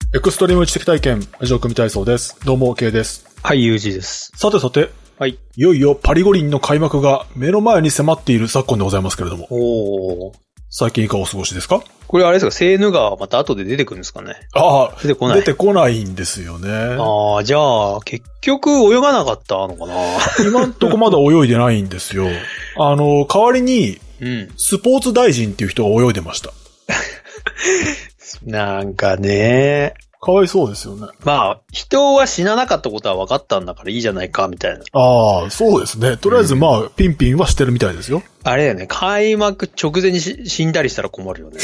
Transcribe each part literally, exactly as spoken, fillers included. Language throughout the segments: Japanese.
エクストリーム知的体験、ラジオ組体操です。どうも、K です。 はい、ユージです。 さてさて、 はい。 いよいよパリ五輪の開幕が目の前に迫っている昨今でございますけれども。 おー。 最近いかがお過ごしですか？ これあれですか、セーヌ川また後で出てくるんですかね？ ああ、 出てこない。 出てこないんですよね。 ああ、じゃあ、結局泳がなかったのかな？ 今んとこまだ泳いでないんですよ。あの、代わりに、うん、スポーツ大臣っていう人が泳いでました。 なんかね。 かわいそうですよね。 まあ、人は死ななかったことは分かったんだからいいじゃないか、みたいな。 ああ、そうですね。とりあえずまあ、うん、ピンピンはしてるみたいですよ。 あれだよね。開幕直前に死んだりしたら困るよね。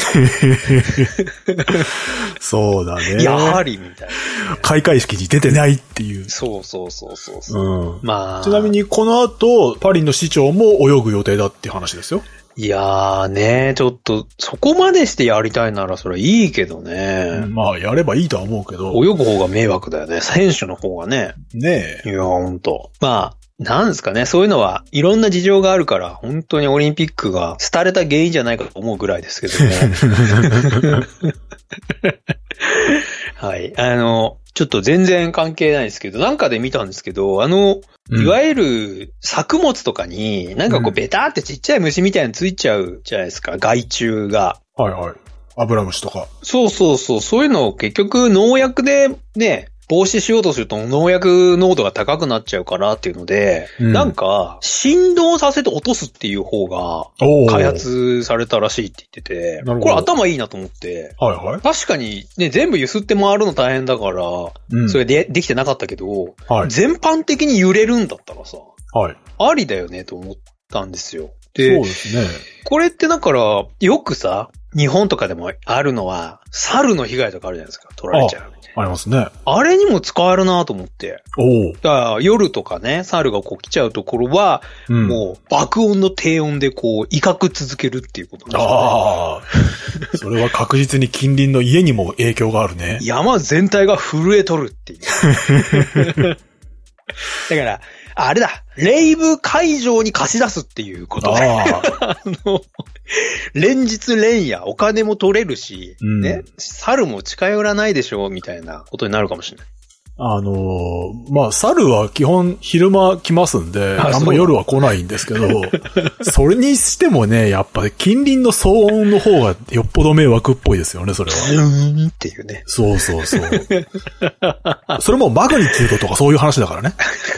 そうだね。 やはり、みたいな、 ね。開会式に出てないっていう。 そうそうそうそうそう。 うん。まあ。ちなみにこの後、パリの市長も泳ぐ予定だっていう話ですよ。 いやーね、ちょっと、そこまでしてやりたいならそれはいいけどね。 うん、まあ、やればいいとは思うけど。 泳ぐ方が迷惑だよね。選手の方がね。 ねえ。いや、ほんと。まあ、なんですかね。そういうのはいろんな事情があるから、本当にオリンピックが廃れた原因じゃないかと思うぐらいですけどね。はい。あの、ちょっと全然関係ないですけど、なんかで見たんですけど、あの、いわゆる作物とかになんかこうベターってちっちゃい虫みたいについちゃうじゃないですか、害虫が。 はいはい。アブラムシとか。 そうそうそう。そういうのを結局農薬でね、防止しようとすると農薬濃度が高くなっちゃうからっていうので、うん、なんか振動させて落とすっていう方が開発されたらしいって言ってて、これ頭いいなと思って、はいはい、確かにね、全部揺すって回るの大変だから、うん、それでできてなかったけど、はい、全般的に揺れるんだったらさ、はい、ありだよねと思ったんですよ。で、 そうですね。これってだから、よくさ、日本とかでもあるのは、猿の被害とかあるじゃないですか。取られちゃう。 ありますね。 あれにも使えるなと思って。おだから夜とかね、猿がこう来ちゃうところは、うん、もう爆音の低音でこう威嚇続けるっていうことなんですよね。ああ。それは確実に近隣の家にも影響があるね。 山全体が震えとるっていう。だから、あれだ、レイブ会場に貸し出すっていうことで。ああの連日連夜お金も取れるし、うん、ね、猿も近寄らないでしょみたいなことになるかもしれない。 あのー、まあ、猿は基本昼間来ますんで、あ, あんま夜は来ないんですけど、それにしてもね、やっぱ近隣の騒音の方がよっぽど迷惑っぽいですよね、それは。 うーんっていうね。 そうそうそう。それもマグニチュードとかそういう話だからね。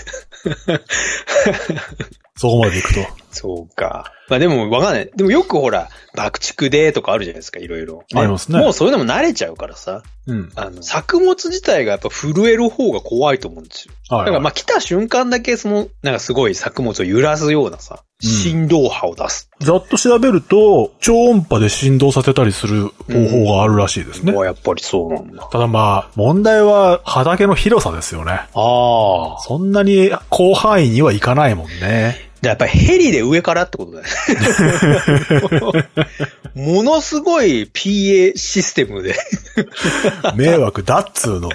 そこまで行くと。 そうか。まあでもわかんない。でもよくほら、爆竹でとかあるじゃないですか、いろいろ。 ありますね。 もうそういうのも慣れちゃうからさ。うん。あの、作物自体がやっぱ震える方が怖いと思うんですよ。はいはい、だからまあ来た瞬間だけその、なんかすごい作物を揺らすようなさ、振動波を出す、 うん。ざっと調べると、超音波で振動させたりする方法があるらしいですね。 うん、やっぱりそうなんだ。 ただまあ、問題は畑の広さですよね。ああ。そんなに広範囲にはいかないもんね。 やっぱりヘリで上からってことだよね。ものすごい ピーエー システムで。 迷惑だっつうの。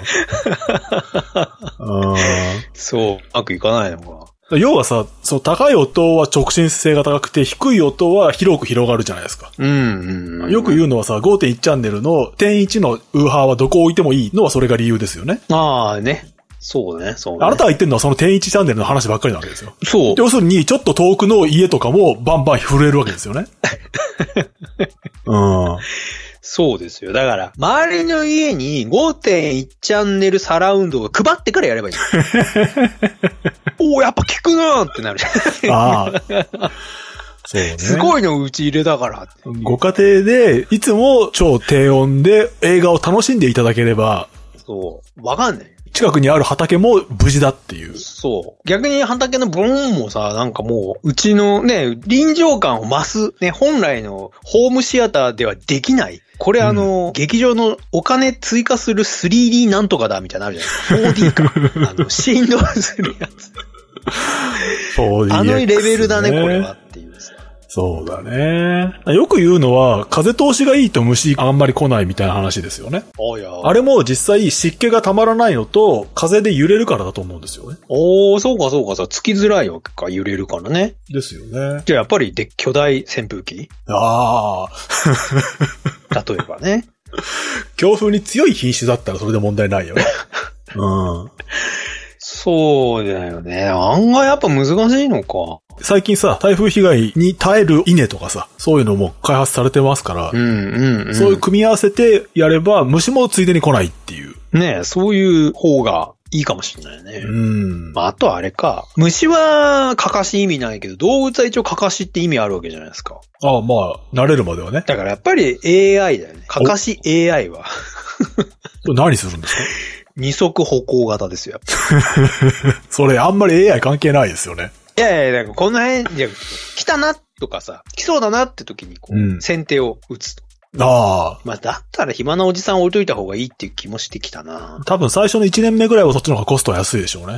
そう、うまくいかないのかな。 要はさ、その高い音は直進性が高くて、低い音は広く広がるじゃないですか。うんうんうん、よく言うのはさ、ごてんいち チャンネルの点いちのウーハーはどこ置いてもいいのはそれが理由ですよね。 ああね。そうね、そうね。 あなたが言ってるのはその点いちチャンネルの話ばっかりなわけですよ。 そう。 要するに、ちょっと遠くの家とかもバンバン震えるわけですよね。うん。 そうですよ。だから、周りの家に ごてんいち チャンネルサラウンドを配ってからやればいい。おー、やっぱ聞くなーってなるじゃん。ああ。そうね。すごいのうち入れだから。 ご家庭で、いつも超低音で映画を楽しんでいただければ。 そう。わかんない。 近くにある畑も無事だっていう。 そう。逆に畑のブーンもさ、なんかもう、うちのね、臨場感を増す、ね、本来のホームシアターではできない。これあの、うん、劇場のお金追加する スリーディー なんとかだみたいなのあるじゃないですか。フォーディー か。あの、振動するやつ。フォーディーエックス ね、あのレベルだね、これはっていうさ。 そうだね。よく言うのは、風通しがいいと虫あんまり来ないみたいな話ですよね。 おやあれも実際湿気がたまらないのと、風で揺れるからだと思うんですよね。 おー、そうかそうかさ、つきづらいわけか、揺れるからね。 ですよね。 じゃあやっぱりで巨大扇風機？ ああ。 例えばね。 強風に強い品種だったらそれで問題ないよね。うん。 そうだよね。案外やっぱ難しいのか。 最近さ、台風被害に耐える稲とかさ、そういうのも開発されてますから、 うんうんうん、 そういう組み合わせてやれば虫もついでに来ないっていう。 ねえ、そういう方がいいかもしれないね。 うん。 まあ、あとはあれか。虫はかかし意味ないけど、動物は一応かかしって意味あるわけじゃないですか。 ああ、まあ、慣れるまではね。 だからやっぱり エーアイ だよね。かかし エーアイ は。 何するんですか？ 二足歩行型ですよ。 それあんまり エーアイ 関係ないですよね。 いやいや、この辺、いや、来たなとかさ、来そうだなって時にこう、うん、先手を打つと。 ああ。 まあ、だったら暇なおじさん置いといた方がいいっていう気もしてきたな。 多分最初のいちねんめぐらいはそっちの方がコストは安いでしょうね。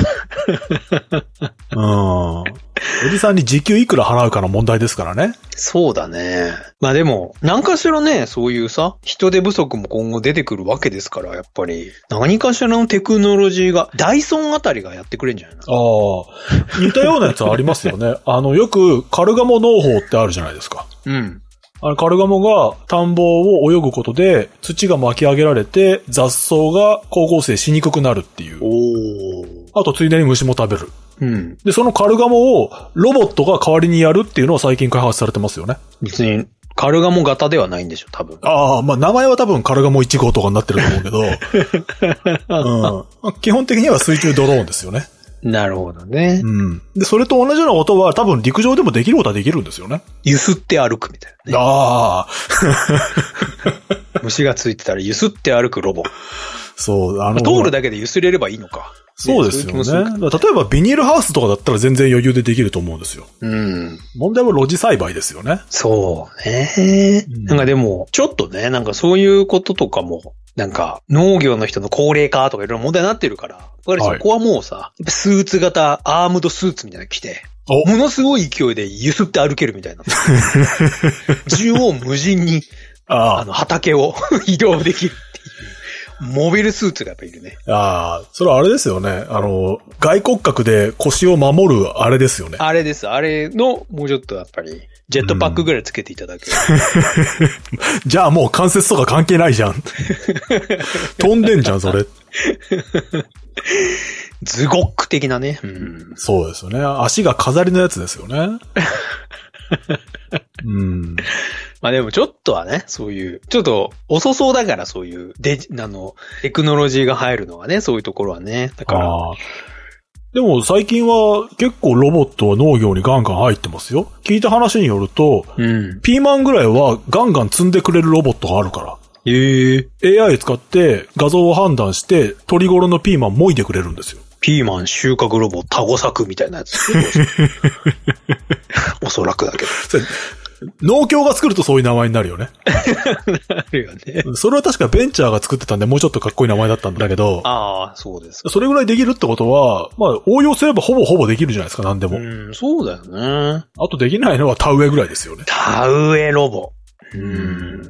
うん。おじさんに時給いくら払うかの問題ですからね。 そうだね。まあでも、何かしらね、そういうさ、人手不足も今後出てくるわけですから、やっぱり、何かしらのテクノロジーが、ダイソンあたりがやってくれんじゃないの？ ああ。似たようなやつありますよね。あの、よくカルガモ農法ってあるじゃないですか。 うん。 あれ、カルガモが田んぼを泳ぐことで土が巻き上げられて雑草が光合成しにくくなるっていう。 おー。 あとついでに虫も食べる。 うん。 で、そのカルガモをロボットが代わりにやるっていうのは最近開発されてますよね。 別にカルガモ型ではないんでしょ、多分。 ああ、まあ名前は多分カルガモいち号とかになってると思うけど、うん、基本的には水中ドローンですよね。 なるほどね。 うん。で、それと同じようなことは多分陸上でもできることはできるんですよね。 揺すって歩くみたいなね。 ああ。 虫がついてたら揺すって歩くロボ。 そう、あの。 通るだけで揺すれればいいのか。 そうですよね。例えばビニールハウスとかだったら全然余裕でできると思うんですよ。 うん。 問題は露地栽培ですよね。 そうね。うん、なんかでも、ちょっとね、なんかそういうこととかも、なんか農業の人の高齢化とかいろいろ問題になってるから、やっぱりそこはもうさ、はい、スーツ型、アームドスーツみたいなの着て、ものすごい勢いで揺すって歩けるみたいな。縦横無尽に、あ, あの畑を移動できるっていう。モビルスーツがやっぱいるね。 ああ、それはあれですよね。あの、外骨格で腰を守るあれですよね。 あれです。あれの、もうちょっとやっぱり、ジェットパックぐらいつけていただける。 うん、じゃあもう関節とか関係ないじゃん。飛んでんじゃん、それ。 ズゴック的なね、うん。 そうですよね。足が飾りのやつですよね。うん、 まあでもちょっとはね、そういう、ちょっと遅そうだからそういう、デジ、あの、テクノロジーが入るのはね、そういうところはね。だから。 でも最近は結構ロボットは農業にガンガン入ってますよ。聞いた話によると、 うん、 ピーマンぐらいはガンガン積んでくれるロボットがあるから。 へー。 エーアイ 使って画像を判断して鳥頃のピーマン剥いでくれるんですよ。 ピーマン収穫ロボタゴ作みたいなやつ。おそらくだけど。 農協が作るとそういう名前になるよね。 なるよね。 それは確かベンチャーが作ってたんでもうちょっとかっこいい名前だったんだけど。 ああ、そうですか。 それぐらいできるってことは、まあ応用すればほぼほぼできるじゃないですか、何でも。 うん、そうだよね。 あとできないのは田植えぐらいですよね。 田植えロボ。 うん。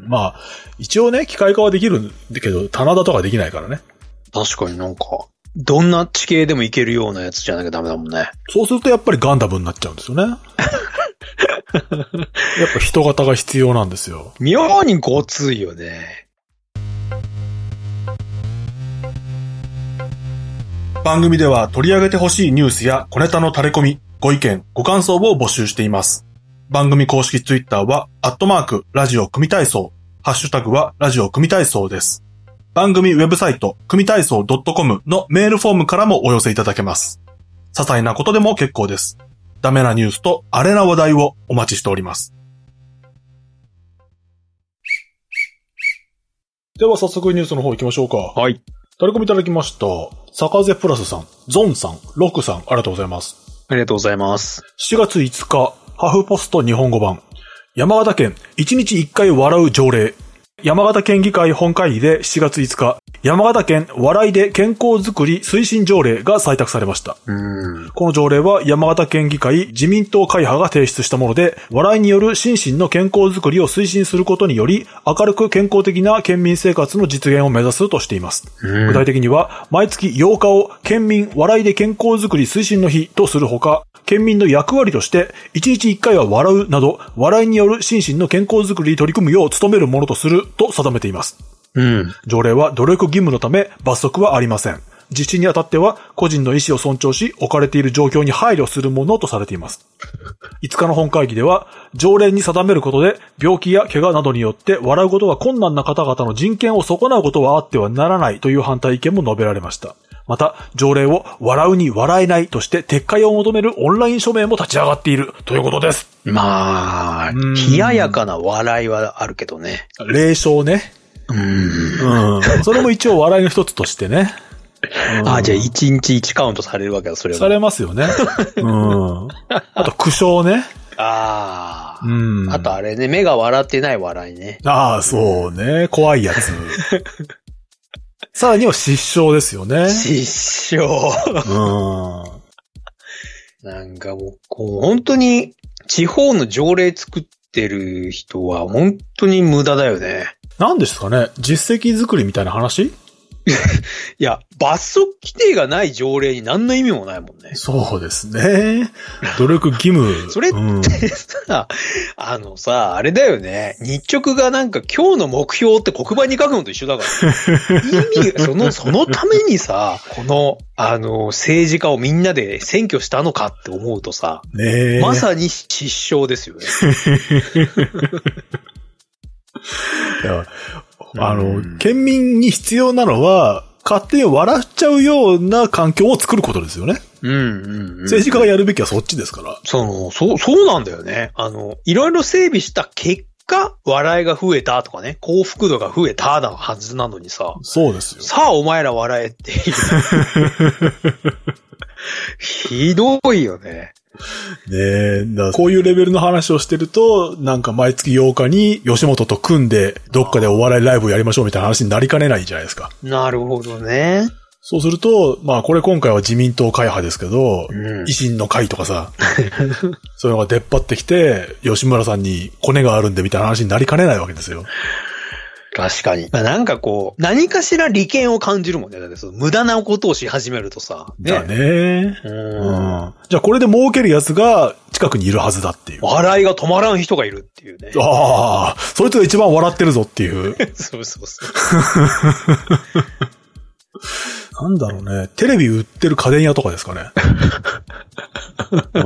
まあ、一応ね、機械化はできるんだけど、棚田とかできないからね。 確かになんか、どんな地形でもいけるようなやつじゃなきゃダメだもんね。 そうするとやっぱりガンダムになっちゃうんですよね。やっぱ人型が必要なんですよ。 妙にごついよね。 番組では取り上げてほしいニュースや小ネタの垂れ込み、ご意見、ご感想を募集しています。番組公式ツイッターは、アットマーク、ラジオ組体操。ハッシュタグは、ラジオ組体操です。番組ウェブサイト、組体操 .com のメールフォームからもお寄せいただけます。些細なことでも結構です。ダメなニュースとアレな話題をお待ちしております。では早速ニュースの方行きましょうか。 はい。 タレコミいただきました。サカゼプラスさん、ゾンさん、ロックさん、ありがとうございます。 ありがとうございます。 しちがついつか、ハフポスト日本語版。山形県、いちにちいっかい笑う条例。山形県議会本会議でしちがついつか、山形県笑いで健康づくり推進条例が採択されました。 うんこの条例は山形県議会自民党会派が提出したもので、笑いによる心身の健康づくりを推進することにより、明るく健康的な県民生活の実現を目指すとしています。 うん具体的には、毎月ようかを県民笑いで健康づくり推進の日とするほか、県民の役割として、いちにちいっかいは笑うなど、笑いによる心身の健康づくりに取り組むよう努めるものとするると定めています。 うん。 条例は努力義務のため罰則はありません。実施にあたっては個人の意思を尊重し置かれている状況に配慮するものとされています。いつかの本会議では条例に定めることで病気や怪我などによって笑うことが困難な方々の人権を損なうことはあってはならないという反対意見も述べられました。また条例を笑うに笑えないとして撤回を求めるオンライン署名も立ち上がっているということです。 まあ、冷ややかな笑いはあるけどね。 霊笑ね。 うん。 うん。それも一応笑いの一つとしてね。 うん、ああ、じゃあ一日一カウントされるわけだ、それは。 されますよね。うん。あと苦笑ね。 ああ。 うん。 あとあれね、目が笑ってない笑いね。 ああ、そうね。怖いやつ。さらには失笑ですよね。 失笑。 うん。 なんかもう、こう本当に地方の条例作ってる人は本当に無駄だよね。 なんですかね、実績作りみたいな話？ いや、罰則規定がない条例に何の意味もないもんね。 そうですね。努力義務。 それってさ、うん、あのさ、あれだよね。日直がなんか今日の目標って黒板に書くのと一緒だから。意味、その、そのためにさ、この、あの、政治家をみんなで選挙したのかって思うとさ、 ね、 まさに失笑ですよね。 いやあの、県民に必要なのは、勝手に笑っちゃうような環境を作ることですよね。 うんうんうん、 政治家がやるべきはそっちですから。 その、そう、そうなんだよね。あの、いろいろ整備した結果、笑いが増えたとかね、幸福度が増えたなはずなのにさ。 そうですよ。 さあお前ら笑えっていう。ひどいよね。 ねえ、だこういうレベルの話をしてると、なんか毎月ようかに吉本と組んで、どっかでお笑いライブをやりましょうみたいな話になりかねないじゃないですか。 なるほどね。 そうすると、まあこれ今回は自民党会派ですけど、うん、維新の会とかさ、そういうのが出っ張ってきて、吉村さんにコネがあるんでみたいな話になりかねないわけですよ。 確かに。まあ、なんかこう、何かしら利権を感じるもんね。だってその無駄なことをし始めるとさ。 ね、だね。うん。じゃあこれで儲ける奴が近くにいるはずだっていう。 笑いが止まらん人がいるっていうね。 ああ、そいつが一番笑ってるぞっていう。 そうそうそう。 なんだろうね。テレビ売ってる家電屋とかですかね。うん。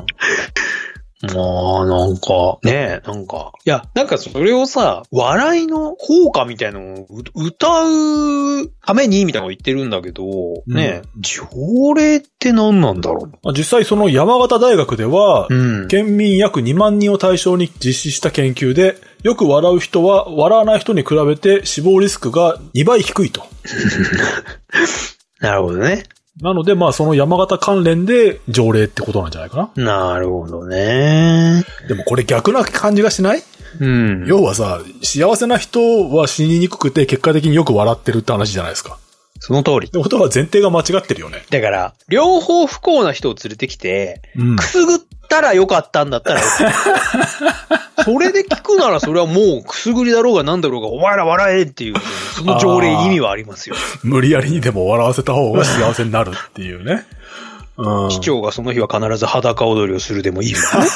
まあ、なんか、ねえ、なんか。いや、なんかそれをさ、笑いの効果みたいなのを歌うためにみたいなのを言ってるんだけど、うん、ねえ、条例って何なんだろう。 実際その山形大学では、 うん、 県民約にまんにんを対象に実施した研究で、よく笑う人は笑わない人に比べて死亡リスクがにばい低いと。 なるほどね。 なので、まあ、その山形関連で条例ってことなんじゃないかな。 なるほどね。 でもこれ逆な感じがしない？ うん。 要はさ、幸せな人は死ににくくて結果的によく笑ってるって話じゃないですか。 その通り。 ってことは前提が間違ってるよね。 だから、両方不幸な人を連れてきて、うん、くすぐったらよかったんだったらよかった。それで聞くならそれはもうくすぐりだろうがなんだろうがお前ら笑えっていう、その条例意味はありますよ。 無理やりにでも笑わせた方が幸せになるっていうね。 うん、市長がその日は必ず裸踊りをするでもいいわね。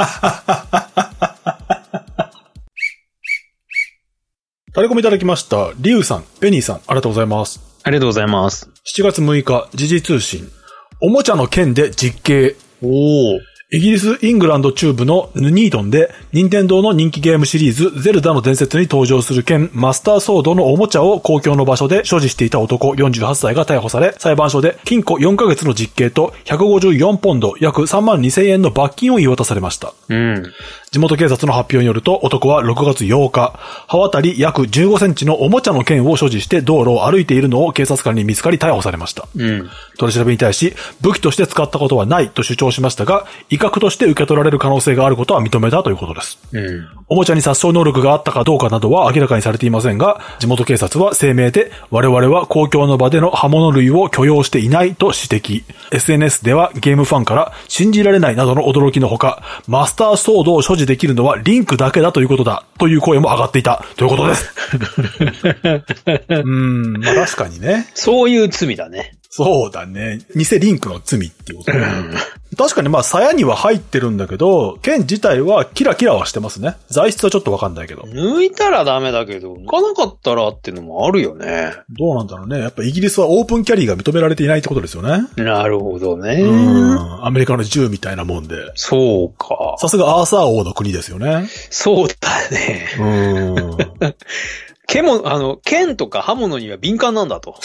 タレコミいただきました。リュウさん、ペニーさん、ありがとうございます。 ありがとうございます。 しちがつむいか、時事通信。おもちゃの剣で実刑。 おー。 イギリス・イングランド中部のヌニートンで、任天堂の人気ゲームシリーズ、ゼルダの伝説に登場する剣、マスターソードのおもちゃを公共の場所で所持していた男よんじゅうはっさいが逮捕され、裁判所で禁錮よんかげつの実刑とひゃくごじゅうよんポンド、約さんまんにせんえんの罰金を言い渡されました。 うん。 地元警察の発表によると、男はろくがつようか、刃渡り約じゅうごセンチのおもちゃの剣を所持して道路を歩いているのを警察官に見つかり逮捕されました。 うん。 取り調べに対し、武器として使ったことはないと主張しましたが、威嚇として受け取られる可能性があることは認めたということです。 うん。 おもちゃに殺傷能力があったかどうかなどは明らかにされていませんが、地元警察は声明で、我々は公共の場での刃物類を許容していないと指摘。エスエヌエス ではゲームファンから信じられないなどの驚きのほか、マスターソードを所持できるのはリンクだけだということだという声も上がっていたということです。うーん、まあ確かにね。 そういう罪だね。 そうだね。偽リンクの罪っていうことね。確かにまあ、鞘には入ってるんだけど、剣自体はキラキラはしてますね。材質はちょっとわかんないけど。 抜いたらダメだけど、抜かなかったらっていうのもあるよね。 どうなんだろうね。やっぱイギリスはオープンキャリーが認められていないってことですよね。 なるほどね。 うん。アメリカの銃みたいなもんで。 そうか。 さすがアーサー王の国ですよね。 そうだね。うん。剣も、あの、剣とか刃物には敏感なんだと。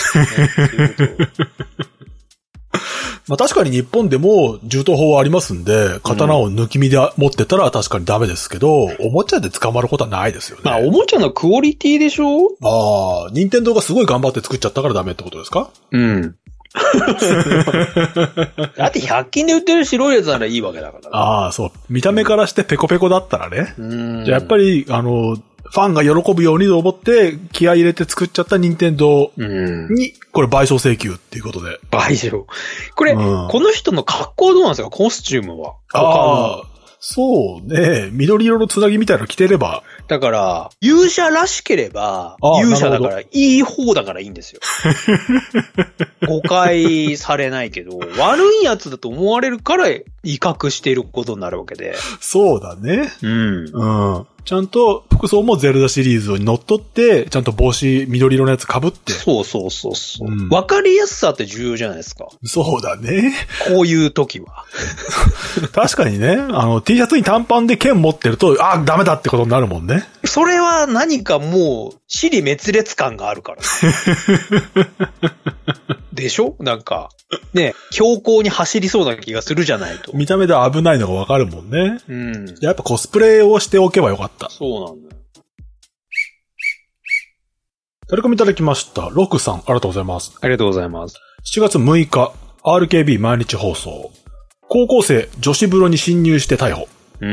まあ確かに日本でも銃刀法はありますんで、刀を抜き身で持ってたら確かにダメですけど、うん、おもちゃで捕まることはないですよね。 まあおもちゃのクオリティでしょ？ ああ、任天堂がすごい頑張って作っちゃったからダメってことですか？ うん。だってひゃく均で売ってる白いやつならいいわけだから、ね。ああ、そう。見た目からしてペコペコだったらね。うん。じゃあやっぱり、あの、ファンが喜ぶようにと思って気合い入れて作っちゃった任天堂に、これ賠償請求っていうことで。 賠償。これ、うん、この人の格好どうなんですか？コスチュームは。 ああ、そうね。緑色のつなぎみたいなの着てれば。 だから、勇者らしければ、勇者だから、いい方だからいいんですよ。誤解されないけど、悪いやつだと思われるから威嚇していることになるわけで。 そうだね。 うん。 うん。ちゃんと服装もゼルダシリーズにのっとって、ちゃんと帽子緑色のやつ被って。 そうそうそうそう。うん、わかりやすさって重要じゃないですか。 そうだね。 こういう時は。 確かにね、あの T シャツに短パンで剣持ってると、あ、ダメだってことになるもんね。 それは何かもう、死に滅裂感があるから。でしょ？なんか、ね、強行に走りそうな気がするじゃないと。 見た目で危ないのがわかるもんね。 うん。 やっぱコスプレをしておけばよかった。 そうなんだよ。 タレコミいただきました。ロクさん、ありがとうございます。 ありがとうございます。 しちがつむいか、アールケービー 毎日放送。高校生、女子風呂に侵入して逮捕。 うん、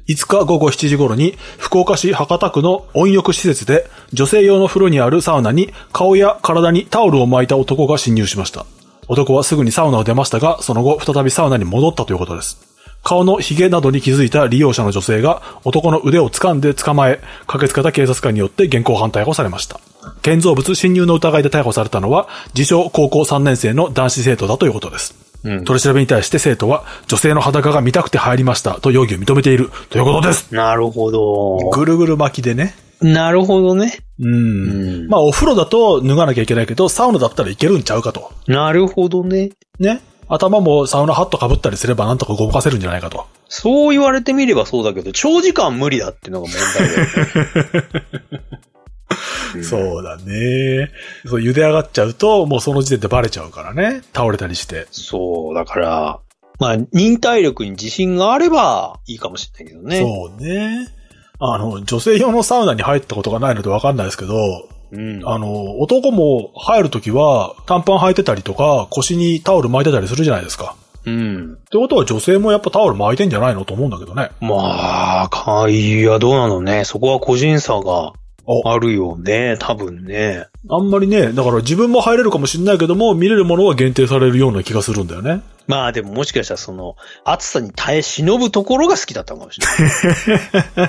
いつかごごしちじ頃に福岡市博多区の温浴施設で女性用の風呂にあるサウナに顔や体にタオルを巻いた男が侵入しました。男はすぐにサウナを出ましたが、その後再びサウナに戻ったということです。顔の髭などに気づいた利用者の女性が男の腕を掴んで捕まえ、駆けつけた警察官によって現行犯逮捕されました。建造物侵入の疑いで逮捕されたのは自称高校さんねん生の男子生徒だということです。うん、取り調べに対して生徒は女性の裸が見たくて入りましたと容疑を認めているということです。 なるほど。 ぐるぐる巻きでね。 なるほどね。 うん。うん、まあお風呂だと脱がなきゃいけないけど、サウナだったらいけるんちゃうかと。 なるほどね。 ね。頭もサウナハット被ったりすればなんとか動かせるんじゃないかと。 そう言われてみればそうだけど、長時間無理だっていうのが問題だよね。 そうだね。そう、茹で上がっちゃうと、もうその時点でバレちゃうからね。倒れたりして。 そう、だから、まあ、忍耐力に自信があればいいかもしれないけどね。 そうね。あの、女性用のサウナに入ったことがないのでわかんないですけど、うん、あの、男も入るときは短パン履いてたりとか、腰にタオル巻いてたりするじゃないですか。 うん。 ってことは女性もやっぱタオル巻いてんじゃないのと思うんだけどね。 まあ、かいや、どうなのね。そこは個人差があるよね。多分ね。 あんまりね、だから自分も入れるかもしれないけども、見れるものは限定されるような気がするんだよね。 まあでももしかしたらその、暑さに耐え忍ぶところが好きだったのかもしれない。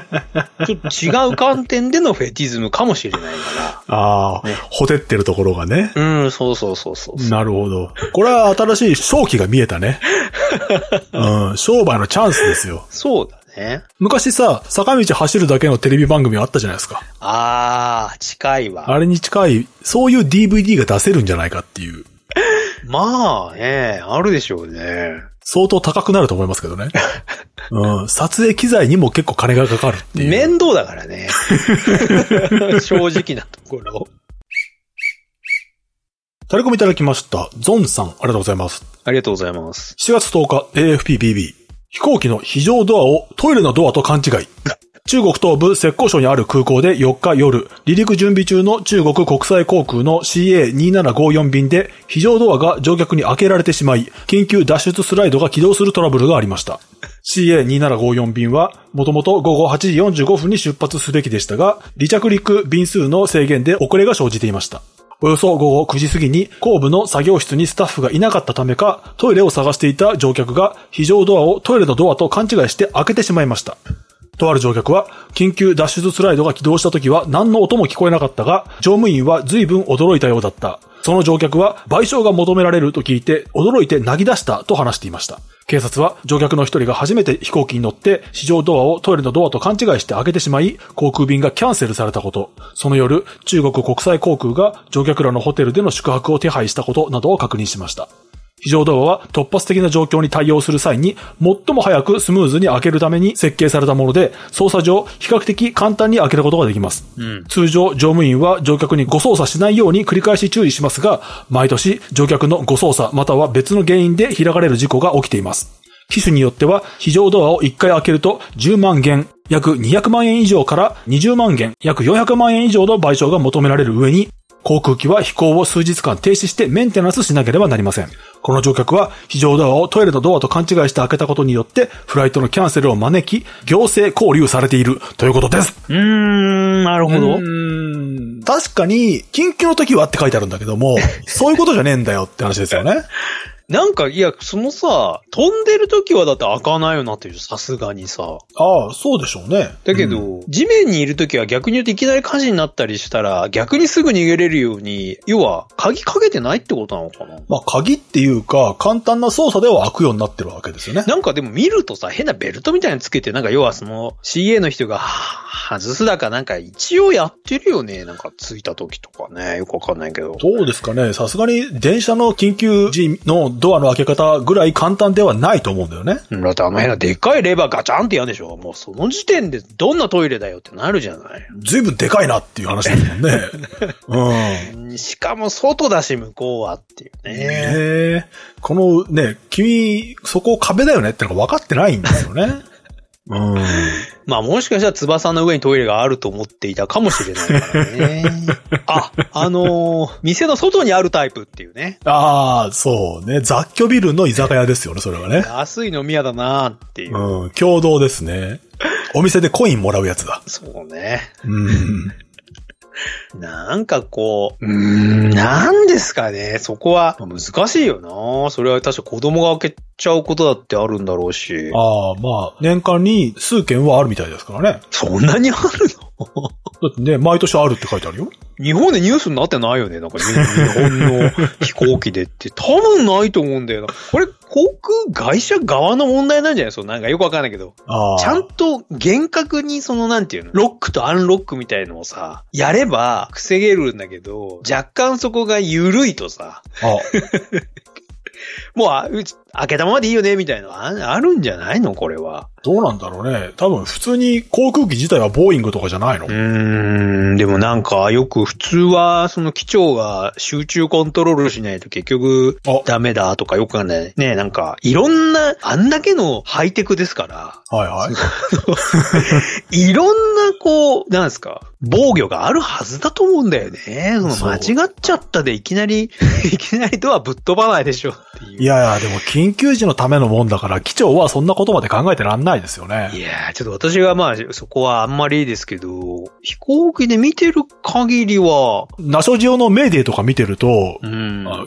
ちょっと違う観点でのフェティズムかもしれないから。 ああ、ね、ほてってるところがね。 うん、そうそうそうそう。 なるほど。これは新しい商機が見えたね。うん、商売のチャンスですよ。 そうだね。 昔さ、坂道走るだけのテレビ番組あったじゃないですか。 ああ、近いわ。 あれに近い、そういう ディーブイディー が出せるんじゃないかっていう。 まあね、あるでしょうね。 相当高くなると思いますけどね。うん、撮影機材にも結構金がかかるっていう。 面倒だからね。正直なところ。 タレコミいただきました。ゾンさん、ありがとうございます。 ありがとうございます。 しちがつとおか、エーエフピービービー。飛行機の非常ドアをトイレのドアと勘違い。中国東部浙江省にある空港でよっか夜、離陸準備中の中国国際航空の シーエーにーななごよん 便で非常ドアが乗客に開けられてしまい、緊急脱出スライドが起動するトラブルがありました。シーエーにーななごよん 便は、もともとごごはちじよんじゅうごふんに出発すべきでしたが、離着陸便数の制限で遅れが生じていました。およそごごくじ過ぎに後部の作業室にスタッフがいなかったためか、トイレを探していた乗客が非常ドアをトイレのドアと勘違いして開けてしまいました。 とある乗客は、緊急脱出スライドが起動した時は何の音も聞こえなかったが、乗務員は随分驚いたようだった。その乗客は賠償が求められると聞いて驚いて泣き出したと話していました。警察は乗客の一人が初めて飛行機に乗って非常ドアをトイレのドアと勘違いして開けてしまい航空便がキャンセルされたこと、その夜中国国際航空が乗客らのホテルでの宿泊を手配したことなどを確認しました。非常ドアは突発的な状況に対応する際に最も早くスムーズに開けるために設計されたもので、操作上比較的簡単に開けることができます。うん、通常乗務員は乗客に誤操作しないように繰り返し注意しますが、毎年乗客の誤操作または別の原因で開かれる事故が起きています。機種によっては非常ドアをいっかい開けるとじゅうまんげん、約にひゃくまんえん以上からにじゅうまんげん、約よんひゃくまんえん以上の賠償が求められる上に、航空機は飛行を数日間停止してメンテナンスしなければなりません。この乗客は非常ドアをトイレのドアと勘違いして開けたことによってフライトのキャンセルを招き行政拘留されているということです。 うーん、なるほど。うーん、確かに緊急の時はって書いてあるんだけどもそういうことじゃねえんだよって話ですよね。 なんか、いや、そのさ、飛んでる時はだって開かないよなっていう、さすがにさ。 ああ、そうでしょうね。 だけど、うん、地面にいる時は逆に言うといきなり火事になったりしたら、逆にすぐ逃げれるように、要は、鍵かけてないってことなのかな？ まあ、鍵っていうか、簡単な操作では開くようになってるわけですよね。 なんかでも見るとさ、変なベルトみたいにつけて、なんか要はその、シーエー の人が、外すだかなんか一応やってるよね。なんか着いた時とかね。よくわかんないけど。 どうですかね。さすがに電車の緊急時のドアの開け方ぐらい簡単ではないと思うんだよね。 だってあの変なでっかいレバーガチャンってやるんでしょ。もうその時点でどんなトイレだよってなるじゃない。 ずいぶんでかいなっていう話ですもんね。 うん。しかも外だし向こうはっていうね。 ねえ。このね、君、そこ壁だよねってのが分かってないんですよね。うん。 まあもしかしたら翼の上にトイレがあると思っていたかもしれないからね。あ、あのー、店の外にあるタイプっていうね。 ああ、そうね。雑居ビルの居酒屋ですよね、それはね。 安い飲み屋だなーっていう。 うん、共同ですね。お店でコインもらうやつだ。 そうね。 うん。 なんかこう、うーん、なんですかね。そこは難しいよな。それは確か子供が開けちゃうことだってあるんだろうし。 ああ、まあ、年間に数件はあるみたいですからね。 そんなにあるの？ だってね、毎年あるって書いてあるよ。 日本でニュースになってないよね。なんか日本の飛行機でって。多分ないと思うんだよな。これ、航空会社側の問題なんじゃない？そう、なんかよくわかんないけど。ちゃんと厳格にそのなんていうの、ロックとアンロックみたいのをさ、やれば防げるんだけど、若干そこが緩いとさ。あもうあ、うち、開けたままでいいよね、みたいなのあ、あるんじゃないのこれは。 どうなんだろうね。多分普通に航空機自体はボーイングとかじゃないの？うーん、でもなんかよく普通はその機長が集中コントロールしないと結局ダメだとかよくわかんない。ね、なんかいろんな、あんだけのハイテクですから。 はいはい。 いろんなこう、なんですか、防御があるはずだと思うんだよね。その間違っちゃったでいきなり、いきなりドアぶっ飛ばないでしょっていう。 いやいや、でも緊急時のためのもんだから、機長はそんなことまで考えてらんないですよね。 いやー、ちょっと私はまあ、そこはあんまりいいですけど、飛行機で見てる限りは、 ナショジオのメーデーとか見てると、 うん、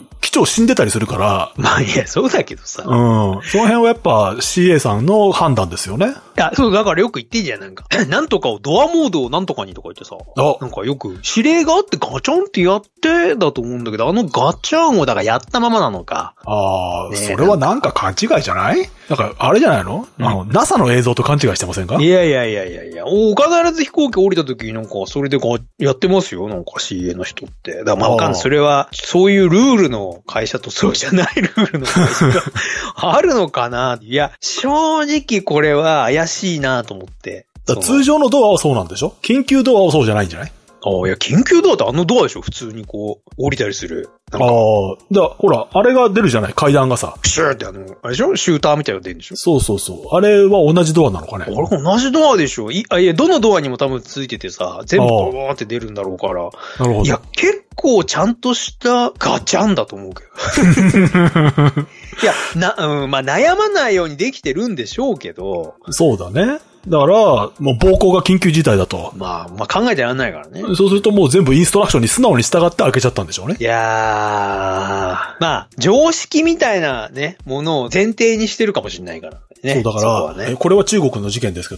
機長死んでたりするから。 まあいや、そうだけどさ。 うん。その辺はやっぱ シーエー さんの判断ですよね。 いや、そう、だからよく言ってんじゃん、なんか。なんとかをドアモードをなんとかにとか言ってさ。なんかよく指令があってガチャンってやってだと思うんだけど、あのガチャンをだからやったままなのか。 ああ、ね、それはなんか勘違いじゃない？なんか、あれじゃないの？うん、あの、ナサ の映像と勘違いしてませんか？ いやいやいやいやいや。お、必ず飛行機降りた時になんか、それでがやってますよ。なんか シーエー の人って。だからまあわかんない。それは、そういうルールの会社とそうじゃないルールの会社があるのかな？いや、正直これは怪しいなと思って。 だ通常のドアはそうなんでしょ？緊急ドアはそうじゃないんじゃない？ ああ、いや、緊急ドアってあのドアでしょ？普通にこう、降りたりする。 ああ、だほら、あれが出るじゃない？階段がさ。 プシューってあの、あれでしょ？シューターみたいなの出るんでしょ？ そうそうそう。あれは同じドアなのかね？ あれ同じドアでしょ？い、あ、いや、どのドアにも多分ついててさ、全部バーって出るんだろうから。なるほど。 いや、結構ちゃんとしたガチャンだと思うけど。いや、な、うん、まあ、悩まないようにできてるんでしょうけど。 そうだね。だから、もう暴行が緊急事態だと。 まあ、まあ考えてらんないからね。 そうするともう全部インストラクションに素直に従って開けちゃったんでしょうね。 いやー、まあ、常識みたいなね、ものを前提にしてるかもしれないからね。 そうだから、ね、これは中国の事件ですけど、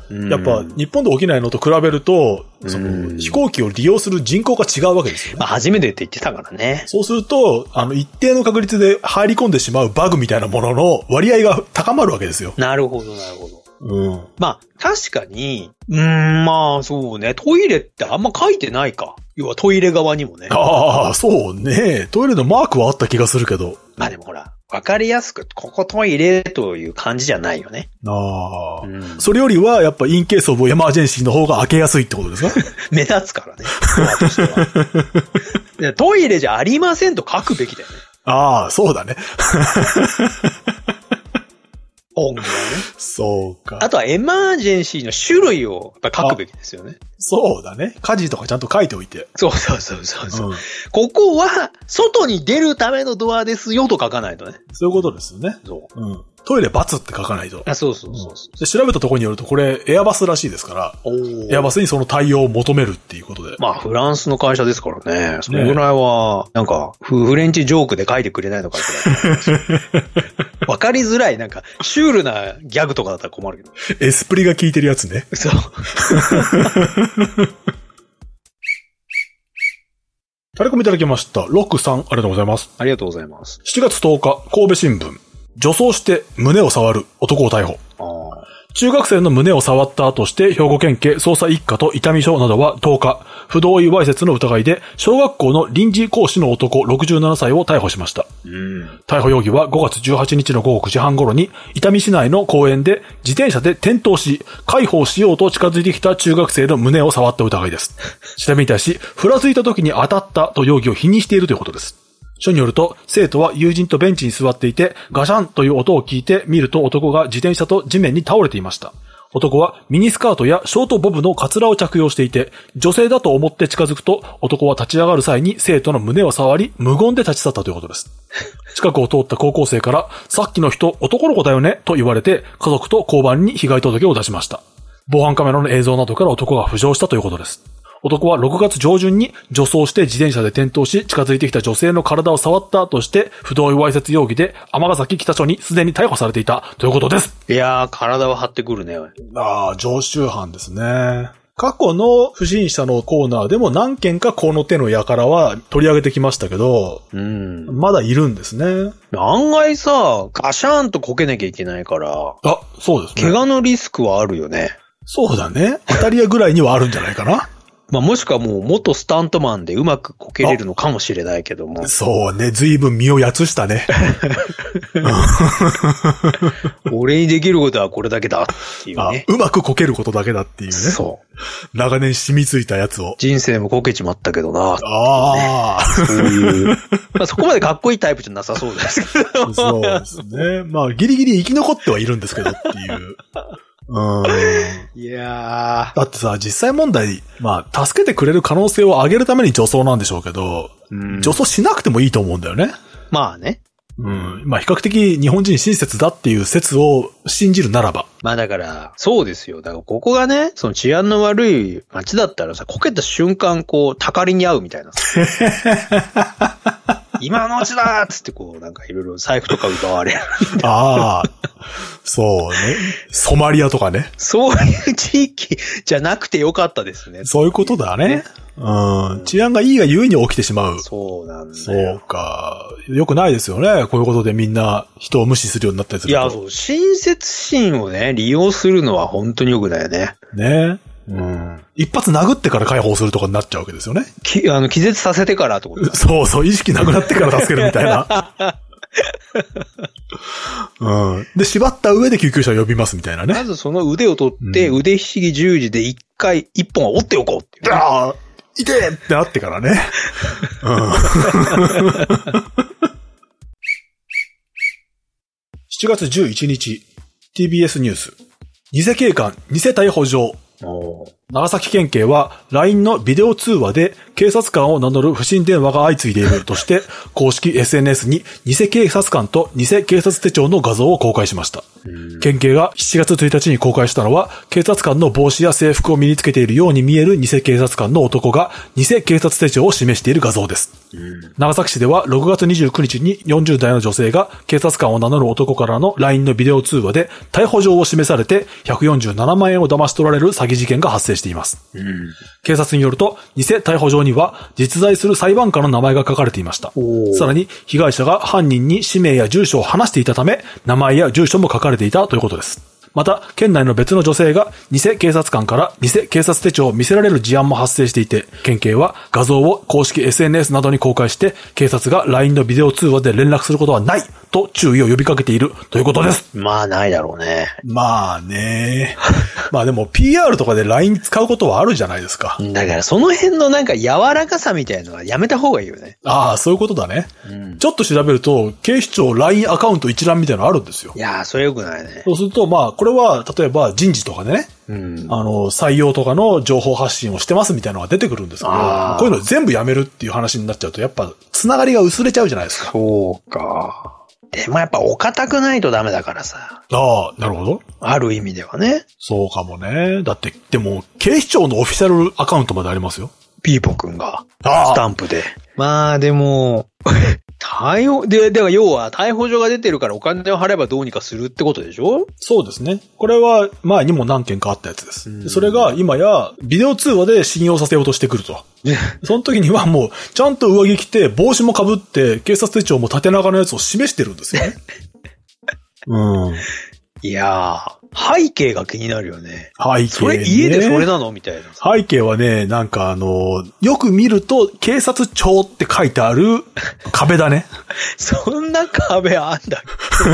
うん、やっぱ日本で起きないのと比べると、その飛行機を利用する人口が違うわけですよね。 まあ初めてって言ってたからね。 そうすると、あの一定の確率で入り込んでしまうバグみたいなものの割合が高まるわけですよ。 なるほど、なるほど。 うん。 まあ確かに、うーん、まあそうね、トイレってあんま書いてないか。要はトイレ側にもね。 ああ、そうね。トイレのマークはあった気がするけど。 まあでもほら、わかりやすく、ここトイレという感じじゃないよね。 ああ、うん。それよりは、やっぱインケースオブエマージェンシーの方が開けやすいってことですか？ 目立つからね。としてはトイレじゃありませんと書くべきだよね。 ああ、そうだね。 本がね。 そうか。 あとはエマージェンシーの種類をやっぱ書くべきですよね。 そうだね。火事とかちゃんと書いておいて。 そうそうそうそうそう、うん。ここは、外に出るためのドアですよと書かないとね。 そういうことですよね。 そう。 うん。トイレバツって書かないと。 あ、そうそうそうそう、 うん。で、調べたところによると、これ、エアバスらしいですから、エアバスにその対応を求めるっていうことで。 まあ、フランスの会社ですからね。そのぐらいは、なんか、フレンチジョークで書いてくれないのかってわかりづらい、なんか、シュールなギャグとかだったら困るけど。 エスプリが効いてるやつね。 そう。 タレコミいただきました。ロックさん、ありがとうございます。 ありがとうございます。 しちがつとおか、神戸新聞。女装して胸を触る男を逮捕。 あ中学生の胸を触った後して兵庫県警捜査一課と伊丹署などはとおか、不同意わいせつの疑いで小学校の臨時講師の男ろくじゅうななさいを逮捕しました。 うん、 逮捕容疑はごがつじゅうはちにちのごごくじはん頃に伊丹市内の公園で自転車で転倒し、介抱しようと近づいてきた中学生の胸を触った疑いです。調べに対し、ふらついた時に当たったと容疑を否認しているということです。署によると、生徒は友人とベンチに座っていて、ガシャンという音を聞いて見ると男が自転車と地面に倒れていました。男はミニスカートやショートボブのカツラを着用していて、女性だと思って近づくと、男は立ち上がる際に生徒の胸を触り、無言で立ち去ったということです。近くを通った高校生から、さっきの人男の子だよねと言われて、家族と交番に被害届を出しました。防犯カメラの映像などから男が浮上したということです。男はろくがつ上旬に女装して自転車で転倒し近づいてきた女性の体を触ったとして不同意わいせつ容疑で尼崎北署にすでに逮捕されていたということです。 いやー、体を張ってくるね。 ああ、常習犯ですね。過去の不審者のコーナーでも何件かこの手の輩は取り上げてきましたけど、 うん、 まだいるんですね。 案外さ、ガシャーンとこけなきゃいけないから、 あ、そうですね。 怪我のリスクはあるよね。 そうだね。当たり屋ぐらいにはあるんじゃないかな。 まあもしくはもう元スタントマンでうまくこけれるのかもしれないけども。 そうね、随分身をやつしたね。 俺にできることはこれだけだっていうね。 うまくこけることだけだっていうね。 そう。 長年染みついたやつを。 人生もこけちまったけどな。 ああ。 そういう。まあそこまでかっこいいタイプじゃなさそうですけど。 そうですね。まあギリギリ生き残ってはいるんですけどっていう。うん。 いやー。 だってさ、実際問題、まあ、助けてくれる可能性を上げるために女装なんでしょうけど、うん、女装しなくてもいいと思うんだよね。 まあね。 うん。まあ、比較的日本人親切だっていう説を信じるならば。 まあだから、そうですよ。だからここがね、その治安の悪い街だったらさ、こけた瞬間、こう、たかりに合うみたいな。今のうちだーっつってこう、なんかいろいろ財布とか奪われる。 ああ。そうね。ソマリアとかね。 そういう地域じゃなくてよかったですね。 そういうことだね。うん。治安がいいがゆえに起きてしまう。 そうなんだ。 そうか。よくないですよね。こういうことでみんな人を無視するようになったりすると。 いや、そう。親切心をね、利用するのは本当によくないよね。 ね。うん。一発殴ってから解放するとかになっちゃうわけですよね。 き、あの、気絶させてからってことだ。 そうそう。意識なくなってから助けるみたいな。うん。で、縛った上で救急車を呼びますみたいなね。 まずその腕を取って、うん、腕ひしぎ十字で一回、一本は折っておこうっていう、ね。 ああ、痛えってなってからね。うん、しちがつじゅういちにち、ティービーエス ニュース。偽警官、偽逮捕状。 長崎県警は ライン のビデオ通話で警察官を名乗る不審電話が相次いでいるとして公式 エスエヌエス に偽警察官と偽警察手帳の画像を公開しました。県警がしちがつついたちに公開したのは警察官の帽子や制服を身につけているように見える偽警察官の男が偽警察手帳を示している画像です。長崎市ではろくがつにじゅうくにちによんじゅうだいの女性が警察官を名乗る男からの ライン のビデオ通話で逮捕状を示されてひゃくよんじゅうななまんえんを騙し取られる詐欺事件が発生しています。うん、警察によると偽逮捕状には実在する裁判官の名前が書かれていました。さらに被害者が犯人に氏名や住所を話していたため名前や住所も書かれていたということです。また、県内の別の女性が偽警察官から偽警察手帳を見せられる事案も発生していて、県警は画像を公式 エスエヌエス などに公開して、警察が ライン のビデオ通話で連絡することはないと注意を呼びかけているということです。 まあ、ないだろうね。 まあね。まあでも ピーアール とかで ライン 使うことはあるじゃないですか。 だからその辺のなんか柔らかさみたいなのはやめた方がいいよね。 ああ、そういうことだね。うん、ちょっと調べると、警視庁 ライン アカウント一覧みたいなのあるんですよ。 いやー、それ良くないね。 そうすると、まあ、これは、例えば人事とかでね、うん、あの、採用とかの情報発信をしてますみたいなのが出てくるんですけど、こういうの全部やめるっていう話になっちゃうと、やっぱ、つながりが薄れちゃうじゃないですか。 そうか。でもやっぱお堅くないとダメだからさ。 ああ、なるほど。 ある意味ではね。 そうかもね。だって、でも、警視庁のオフィシャルアカウントまでありますよ。 ピーポくんが。スタンプで。まあでも、逮捕、で、では要は逮捕状が出てるからお金を払えばどうにかするってことでしょ？ そうですね。これは前にも何件かあったやつです。それが今やビデオ通話で信用させようとしてくると。その時にはもうちゃんと上着着て帽子も被って警察手帳も縦長のやつを示してるんですよね。うん。 いやー、背景が気になるよね。 背景ね。 それ家でそれなのみたいな。 背景はね、なんかあの、よく見ると警察庁って書いてある壁だね。 そんな壁あんだ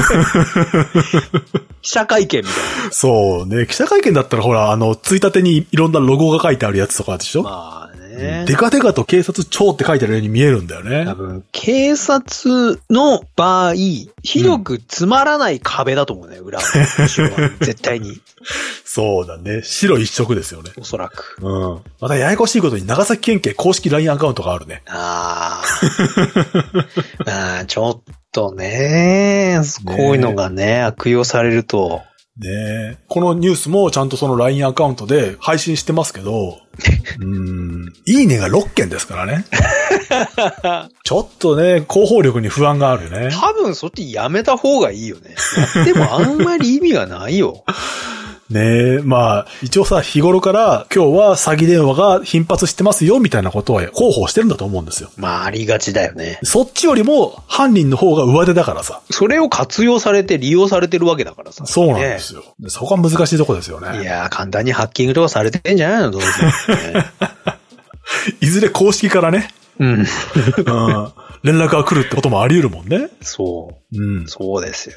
記者会見みたいな。 そうね。記者会見だったらほら、あの、ついたてにいろんなロゴが書いてあるやつとかでしょ？まあね。デカデカと警察庁って書いてあるように見えるんだよね。 多分、警察の場合、広くつまらない壁だと思うね、裏は。絶対に。 そうだね。白一色ですよね。 おそらく。 うん。またややこしいことに長崎県警公式 ライン アカウントがあるね。 ああ。まあ、ちょっとね、こういうのがね、悪用されると。 ねえ。このニュースもちゃんとその ライン アカウントで配信してますけど、うーん、いいねがろっけんですからね。ちょっとね、広報力に不安があるよね。 多分そっちやめた方がいいよね。でもあんまり意味がないよ。 ねえ、まあ、一応さ、日頃から今日は詐欺電話が頻発してますよ、みたいなことは広報してるんだと思うんですよ。 まあ、ありがちだよね。 そっちよりも犯人の方が上手だからさ。 それを活用されて利用されてるわけだからさ。 そうなんですよ。ね、そこは難しいとこですよね。 いやー、簡単にハッキングとかされてんじゃないのどうせ、ね。 いずれ公式からね。うん。うん。連絡が来るってこともあり得るもんね。 そう。うん。そうですよ。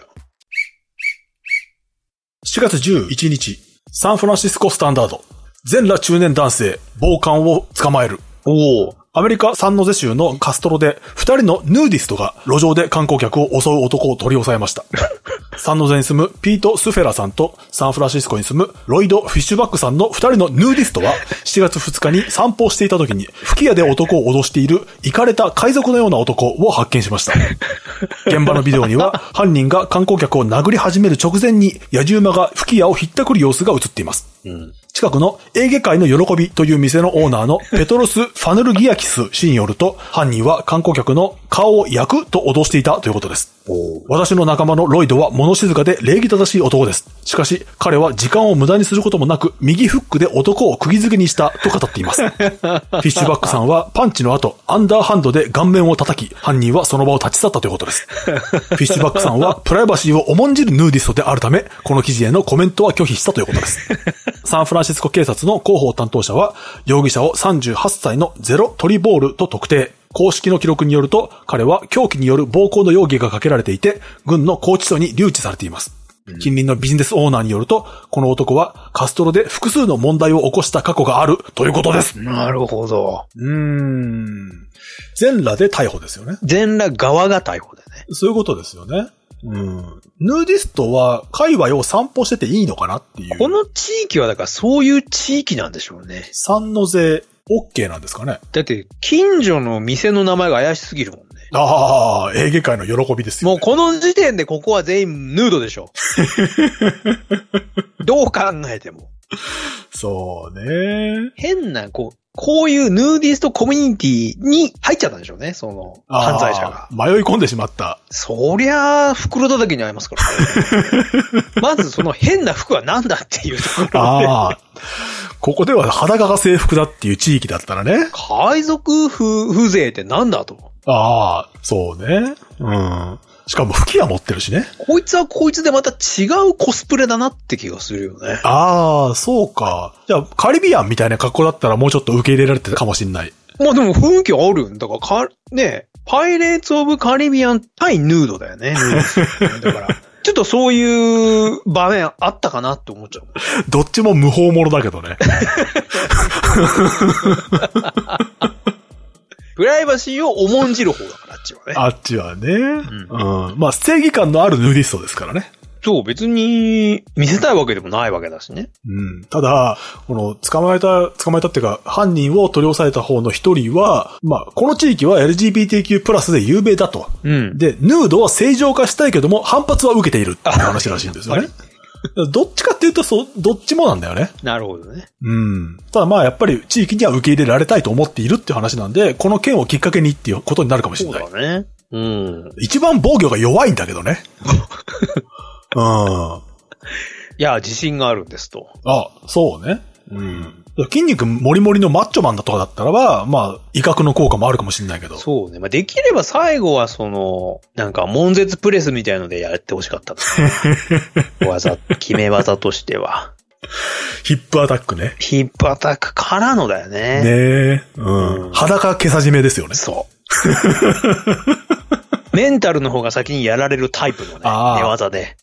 しちがつじゅういちにち、サンフランシスコスタンダード。全裸中年男性、暴漢を捕まえる。おお。アメリカサンノゼ州のカストロで二人のヌーディストが路上で観光客を襲う男を取り押さえました。サンノゼに住むピート・スフェラさんとサンフランシスコに住むロイド・フィッシュバックさんの二人のヌーディストはしちがつふつかに散歩をしていた時に吹き矢で男を脅しているイカれた海賊のような男を発見しました。現場のビデオには犯人が観光客を殴り始める直前に野獣馬が吹き矢をひったくる様子が映っています。うん、近くのエーゲ海の喜びという店のオーナーのペトロス・ファヌルギアキス氏によると、犯人は観光客の顔を焼くと脅していたということです。私の仲間のロイドは物静かで礼儀正しい男です。しかし彼は時間を無駄にすることもなく右フックで男を釘付けにしたと語っています。フィッシュバックさんはパンチの後アンダーハンドで顔面を叩き、犯人はその場を立ち去ったということです。フィッシュバックさんはプライバシーを重んじるヌーディストであるため、この記事へのコメントは拒否したということです。サンフランシスコ警察の広報担当者は、容疑者をさんじゅうはっさいのゼロトリボールと特定。公式の記録によると、彼は凶器による暴行の容疑がかけられていて、軍の拘置所に留置されています。近隣のビジネスオーナーによると、この男はカストロで複数の問題を起こした過去があるということです。 なるほど。 うーん。全裸で逮捕ですよね。 全裸側が逮捕だね。 そういうことですよね。 うん。ヌーディストは界隈を散歩してていいのかなっていう。 この地域はだからそういう地域なんでしょうね。 三ノ瀬 OK なんですかね。 だって近所の店の名前が怪しすぎるもんね。 ああ、エーゲ海の喜びですよ、ね。 もうこの時点でここは全員ヌードでしょ。どう考えても。 そうね。 変な、こう、こういうヌーディストコミュニティに入っちゃったんでしょうね、その、犯罪者が。 迷い込んでしまった。 そりゃあ、袋叩きに合いますからね。まずその変な服は何だっていうところで。ああ。 ここでは裸が制服だっていう地域だったらね。 海賊風情って何だと。 ああ、そうね。うん。しかも吹き矢持ってるしね。 こいつはこいつでまた違うコスプレだなって気がするよね。 ああ、そうか。じゃあ、カリビアンみたいな格好だったらもうちょっと受け入れられてたかもしんない。 まあでも雰囲気あるんだから、か、ね、パイレーツ・オブ・カリビアン対ヌードだよね。だから、ちょっとそういう場面あったかなって思っちゃう。 どっちも無法者だけどね。 プライバシーを重んじる方だから、あっちはね。 あっちはね。うん。うん、まあ、正義感のあるヌーディストですからね。 そう、別に見せたいわけでもないわけだしね。 うん。ただ、この捕まえた、捕まえたっていうか、犯人を取り押さえた方の一人は、まあ、この地域は エルジービーティーキュー プラスで有名だと。うん。で、ヌードは正常化したいけども、反発は受けているって話らしいんですよね。どっちかっていうと、そう、どっちもなんだよね。 なるほどね。 うん。ただまあやっぱり地域には受け入れられたいと思っているっていう話なんで、この件をきっかけにっていうことになるかもしれない。 そうだね。うん。 一番防御が弱いんだけどね。うん。 いや、自信があるんですと。 あ、そうね。うん。筋肉もりもりのマッチョマンだとかだったらば、まあ、威嚇の効果もあるかもしれないけど。 そうね。まあ、できれば最後はその、なんか、悶絶プレスみたいのでやってほしかった。技、決め技としては。 ヒップアタックね。 ヒップアタックからのだよね。 ねえ。うん。うん、裸毛さじめですよね。 そう。メンタルの方が先にやられるタイプのね、寝技で。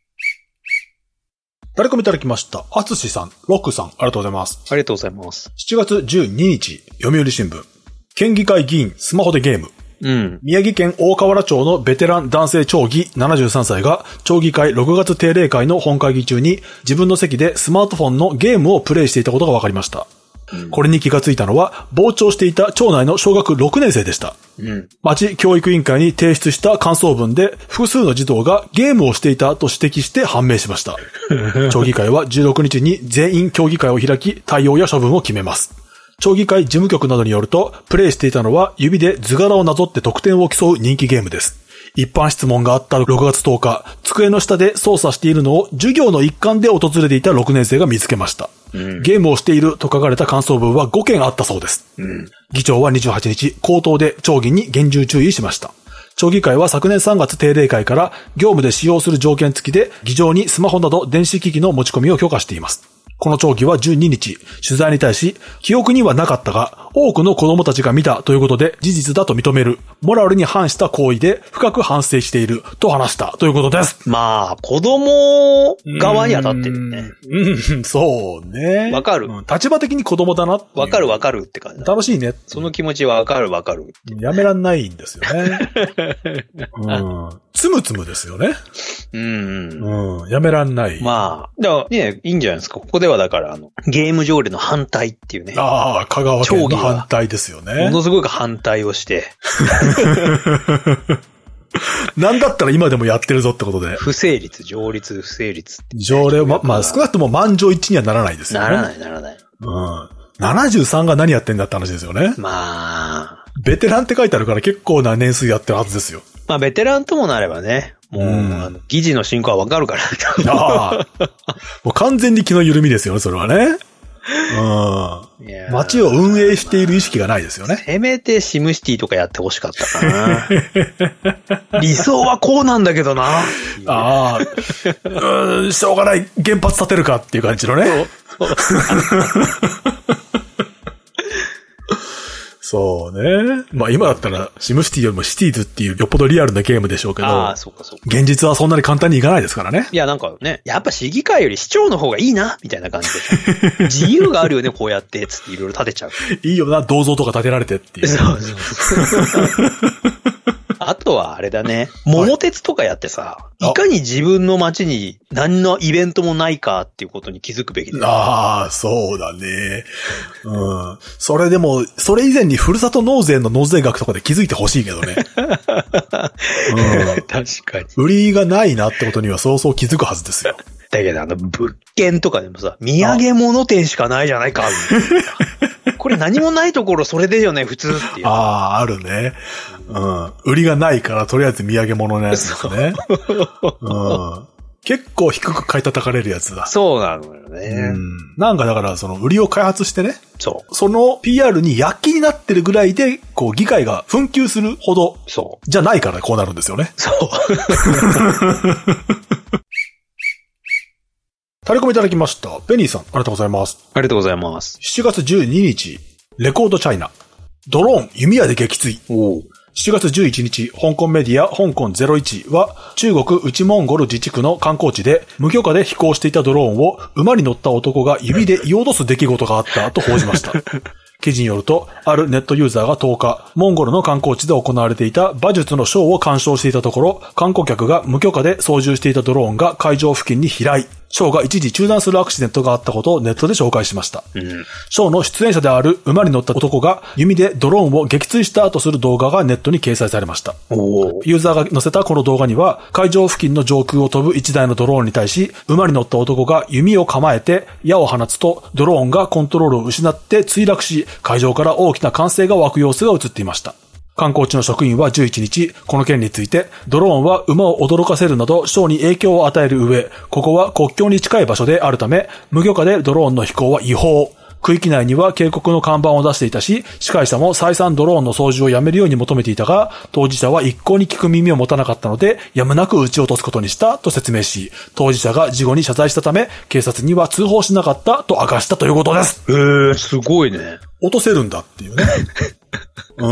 誰かもいただきました。あつしさん、ロックさん、ありがとうございます。 ありがとうございます。 しちがつじゅうににち、読売新聞。県議会議員、スマホでゲーム。うん。宮城県大河原町のベテラン男性町議ななじゅうさんさいが、町議会ろくがつ定例会の本会議中に、自分の席でスマートフォンのゲームをプレイしていたことが分かりました。これに気がついたのは、傍聴していた町内の小学ろくねん生でした。うん、町教育委員会に提出した感想文で、複数の児童がゲームをしていたと指摘して判明しました。町議会はじゅうろくにちに全員協議会を開き、対応や処分を決めます。町議会事務局などによると、プレイしていたのは指で図柄をなぞって得点を競う人気ゲームです。一般質問があったろくがつとおか、机の下で操作しているのを授業の一環で訪れていたろくねん生が見つけました。うん、ゲームをしていると書かれた感想文はごけんあったそうです。うん、議長はにじゅうはちにち、口頭で町議に厳重注意しました。町議会は昨年さんがつ定例会から業務で使用する条件付きで議場にスマホなど電子機器の持ち込みを許可しています。この町議はじゅうににち、取材に対し、記憶にはなかったが、多くの子供たちが見たということで事実だと認める。モラルに反した行為で深く反省していると話したということです。 まあ、子供側に当たってるね。 うん、そうね。 わかる、 うん。立場的に子供だなって。 わかるわかるって感じ。 楽しいね。 その気持ちはわかるわかる。 やめらんないんですよね。うん。つむつむですよね。うん。うん。やめらんない。 まあ、だからね、いいんじゃないですか。ここではだから、あの、ゲーム条例の反対っていうね。 ああ、香川県の反対ですよね。 ものすごく反対をして。 なんだったら今でもやってるぞってことで。 不成立、条立、不成立。 条例を、ま、まあ少なくとも満場一致にはならないですよね。 ならない、ならない。 うん。ななじゅうさんが何やってんだって話ですよね。 まあ。 ベテランって書いてあるから結構な年数やってるはずですよ。 まあベテランともなればね。もう、うん、あの議事の進行はわかるから。 ああ。もう完全に気の緩みですよね、それはね。うん。街を運営している意識がないですよね。 せめてシムシティとかやってほしかったかな。理想はこうなんだけどな。ああ。うん、しょうがない。原発建てるかっていう感じのね。そう。そうね。まあ今だったらシムシティよりもシティーズっていうよっぽどリアルなゲームでしょうけど。ああ、そうかそうか。現実はそんなに簡単にいかないですからね。 いやなんかね、やっぱ市議会より市長の方がいいな、みたいな感じで。自由があるよね、こうやって、つっていろいろ建てちゃう。 いいよな、銅像とか建てられてっていう。そうそうそう。 あとはあれだね。桃鉄とかやってさ、はい、いかに自分の街に何のイベントもないかっていうことに気づくべきだよね。 ああ、そうだね。うん。それでも、それ以前にふるさと納税の納税額とかで気づいてほしいけどね。うん、確かに。 売りがないなってことにはそうそう気づくはずですよ。 だけどあの物件とかでもさ、土産物店しかないじゃないか。これ何もないところそれでよね、普通っていう。 ああ、あるね。うん。売りがないからとりあえず土産物のやつですね。うん。結構低く買い叩かれるやつだ。 そうなのよね。 うん。なんかだからその売りを開発してね。 そう。 その ピーアール に躍起になってるぐらいで、こう議会が紛糾するほど。 そう。 じゃないからこうなるんですよね。 そう。 タレコミいただきました。ベニーさん、ありがとうございます。 ありがとうございます。 しちがつじゅうににち、レコードチャイナ。ドローン、弓矢で撃墜。 おしちがつじゅういちにち、香港メディア、香港ゼロいちは、中国内モンゴル自治区の観光地で、無許可で飛行していたドローンを、馬に乗った男が指で射落とす出来事があったと報じました。記事によると、あるネットユーザーがとおか、モンゴルの観光地で行われていた馬術のショーを鑑賞していたところ、観光客が無許可で操縦していたドローンが会場付近に飛来。ショーが一時中断するアクシデントがあったことをネットで紹介しました。 うん、 ショーの出演者である馬に乗った男が弓でドローンを撃墜したとする動画がネットに掲載されました。ユーザーが載せたこの動画には、会場付近の上空を飛ぶ一台のドローンに対し、馬に乗った男が弓を構えて矢を放つと、ドローンがコントロールを失って墜落し、会場から大きな歓声が湧く様子が映っていました。観光地の職員はじゅういちにち、この件について、ドローンは馬を驚かせるなど、ショーに影響を与える上、ここは国境に近い場所であるため、無許可でドローンの飛行は違法。区域内には警告の看板を出していたし、司会者も再三ドローンの操縦をやめるように求めていたが、当事者は一向に聞く耳を持たなかったので、やむなく撃ち落とすことにしたと説明し、当事者が事後に謝罪したため、警察には通報しなかったと明かしたということです。 へー、すごいね。 落とせるんだっていうね。うん。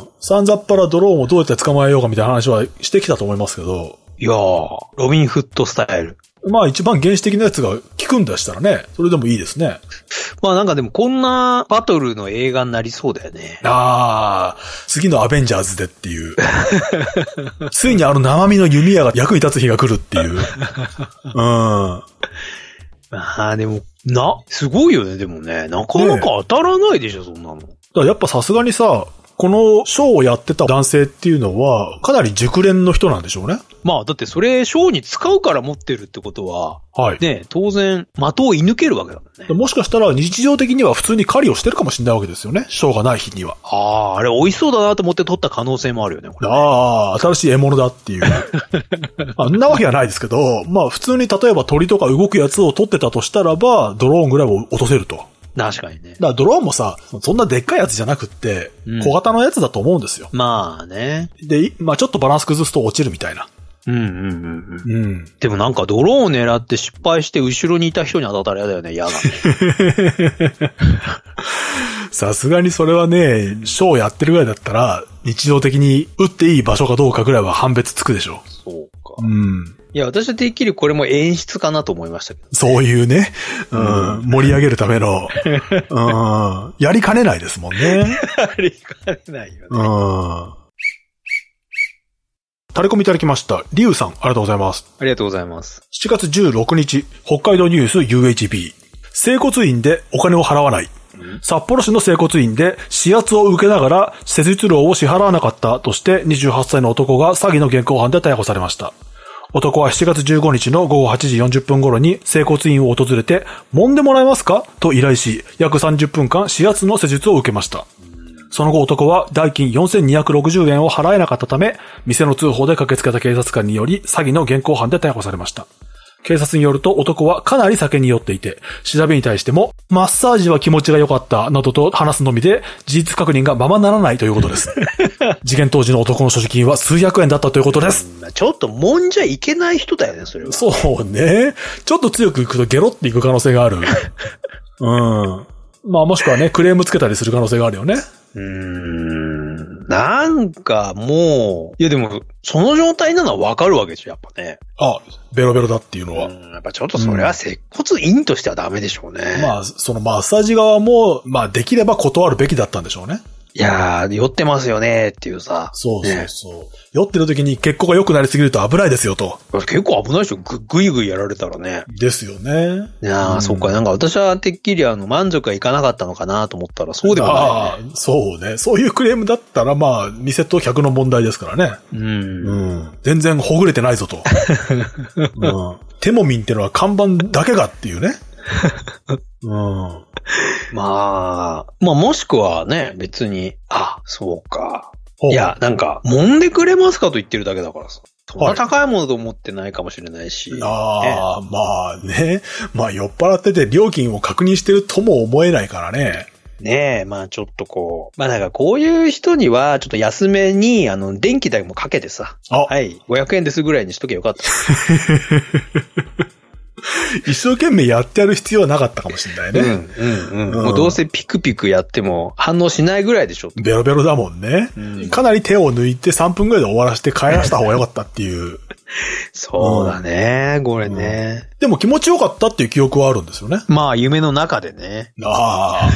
さんざっぱらドローンをどうやって捕まえようかみたいな話はしてきたと思いますけど。 いやー、ロビンフットスタイル。 まあ一番原始的なやつが効くんだしたらね、それでもいいですね。 まあなんかでもこんなバトルの映画になりそうだよね。 ああ、次のアベンジャーズでっていう。ついにあの生身の弓矢が役に立つ日が来るっていう。うん。 まあでも、な、すごいよね、でもね。なかなか当たらないでしょ、ね、そんなの。だからやっぱさすがにさ、このショーをやってた男性っていうのは、かなり熟練の人なんでしょうね。 まあ、だってそれ、ショーに使うから持ってるってことは、 はい。 ね、当然、的を射抜けるわけだもんね。 もしかしたら日常的には普通に狩りをしてるかもしれないわけですよね。ショーがない日には。 ああ、あれ美味しそうだなと思って取った可能性もあるよね、これね。 ああ、新しい獲物だっていう。あんなわけはないですけど、まあ普通に例えば鳥とか動くやつを取ってたとしたらば、ドローンぐらいを落とせると。 確かにね。 だからドローンもさ、そんなでっかいやつじゃなくって、うん、小型のやつだと思うんですよ。 まあね。 で、まあちょっとバランス崩すと落ちるみたいな。 うんうんうんうん。うん。でもなんかドローンを狙って失敗して後ろにいた人に当たったら嫌だよね、嫌だね。 さすがにそれはね、ショーやってるぐらいだったら、日常的に撃っていい場所かどうかぐらいは判別つくでしょ。 そうか。 うん。 いや、私はてっきりこれも演出かなと思いましたけど、ね。 そういうね、うん、うん、盛り上げるための、うん、やりかねないですもんね。 やりかねないよね。 うん。タレコミいただきました。リュウさん、ありがとうございます。 ありがとうございます。 しちがつじゅうろくにち、北海道ニュース ユーエイチビー。整骨院でお金を払わない。札幌市の整骨院で指圧を受けながら施術料を支払わなかったとしてにじゅうはっさいの男が詐欺の現行犯で逮捕されました。男はしちがつじゅうごにちのごごはちじよんじゅっぷん頃に整骨院を訪れて、揉んでもらえますかと依頼し、約さんじゅっぷんかん指圧の施術を受けました。その後男は代金よんせんにひゃくろくじゅうえんを払えなかったため、店の通報で駆けつけた警察官により詐欺の現行犯で逮捕されました。警察によると男はかなり酒に酔っていて、調べに対しても、マッサージは気持ちが良かったなどと話すのみで、事実確認がままならないということです。事件当時の男の所持金は数百円だったということです。 ちょっと揉んじゃいけない人だよね、それは。 そうね。ちょっと強くいくとゲロっていく可能性がある。うん。まあもしくはね、クレームつけたりする可能性があるよね。 うーん。なんかもう、いやでも、その状態なのはわかるわけでしょ、やっぱね。 あ、ベロベロだっていうのは。 うん、やっぱちょっとそれは接骨院としてはダメでしょうね。 うん、まあ、そのマッサージ側も、まあできれば断るべきだったんでしょうね。 いやー、酔ってますよねっていうさ。 そうそうそう。ね、酔ってる時に血行が良くなりすぎると危ないですよと。 結構危ないでしょ。ぐ、ぐいぐいやられたらね。 ですよね。 いやー、うん、そっか。なんか私はてっきりあの、満足はいかなかったのかなと思ったら、そうでもない、ね。ああ、 そうね。そういうクレームだったら、まあ、店と客の問題ですからね。うん。うん。全然ほぐれてないぞと。うん。テモミンってのは看板だけがっていうね。うん。 まあ、まあもしくはね、別に、あ、そうか。いや、なんか、揉んでくれますかと言ってるだけだからさ。そんな高いものと思ってないかもしれないし。 はい、ああ、ね、まあね。まあ酔っ払ってて料金を確認してるとも思えないからね。 ねえ、まあちょっとこう。まあなんかこういう人には、ちょっと安めに、あの、電気代もかけてさ。はい、ごひゃくえんですぐらいにしとけよかった。 一生懸命やってやる必要はなかったかもしれないね。 うんうんうん。うん、もうどうせピクピクやっても反応しないぐらいでしょ。 ベロベロだもんね、うん。かなり手を抜いてさんぷんぐらいで終わらせて帰らせた方が良かったっていう。 そうだね、うん、これね、 うん。でも気持ちよかったっていう記憶はあるんですよね。 まあ夢の中でね。 ああ。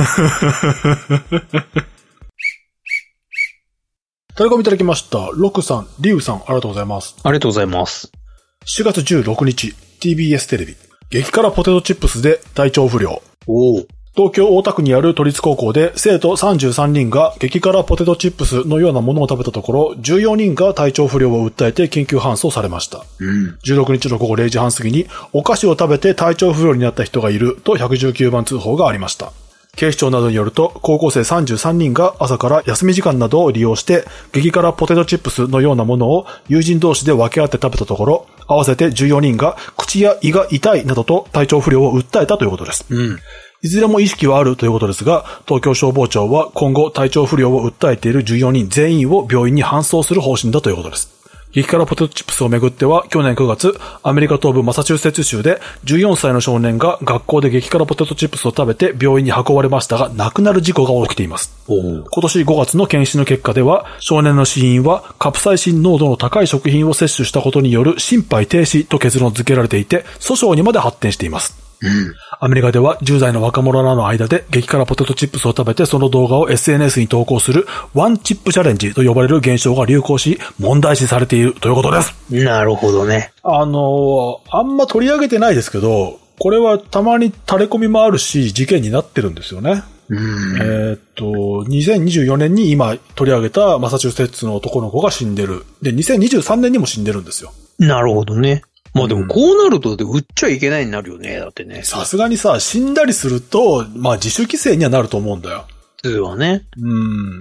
タレコミいただきました。ロクさん、リュウさん、ありがとうございます。 ありがとうございます。 しがつじゅうろくにち、ティービーエス テレビ。激辛ポテトチップスで体調不良。 お東京大田区にある都立高校で生徒さんじゅうさんにんが激辛ポテトチップスのようなものを食べたところ、じゅうよにんが体調不良を訴えて緊急搬送されました。うん、じゅうろくにちの午後れいじはん過ぎにお菓子を食べて体調不良になった人がいるとひゃくじゅうきゅうばん通報がありました。警視庁などによると、高校生さんじゅうさんにんが朝から休み時間などを利用して、激辛ポテトチップスのようなものを友人同士で分け合って食べたところ、合わせてじゅうよにんが口や胃が痛いなどと体調不良を訴えたということです。うん。いずれも意識はあるということですが、東京消防庁は今後体調不良を訴えているじゅうよにん全員を病院に搬送する方針だということです。激辛ポテトチップスをめぐっては、去年くがつ、アメリカ東部マサチューセッツ州で、じゅうよんさいの少年が学校で激辛ポテトチップスを食べて病院に運ばれましたが、亡くなる事故が起きています。今年ごがつの検視の結果では、少年の死因は、カプサイシン濃度の高い食品を摂取したことによる心肺停止と結論付けられていて、訴訟にまで発展しています。うん、アメリカではじゅうだいの若者らの間で激辛ポテトチップスを食べてその動画を エスエヌエス に投稿するワンチップチャレンジと呼ばれる現象が流行し問題視されているということです。 なるほどね。 あのー、あんま取り上げてないですけど、これはたまに垂れ込みもあるし事件になってるんですよね。うんえー、っと、にせんにじゅうよねんに今取り上げたマサチューセッツの男の子が死んでる。で、にせんにじゅうさんねんにも死んでるんですよ。 なるほどね。まあでもこうなると売っちゃいけないになるよね、だってね。 さすがにさ、死んだりすると、まあ自主規制にはなると思うんだよ。 普通はね。 うん。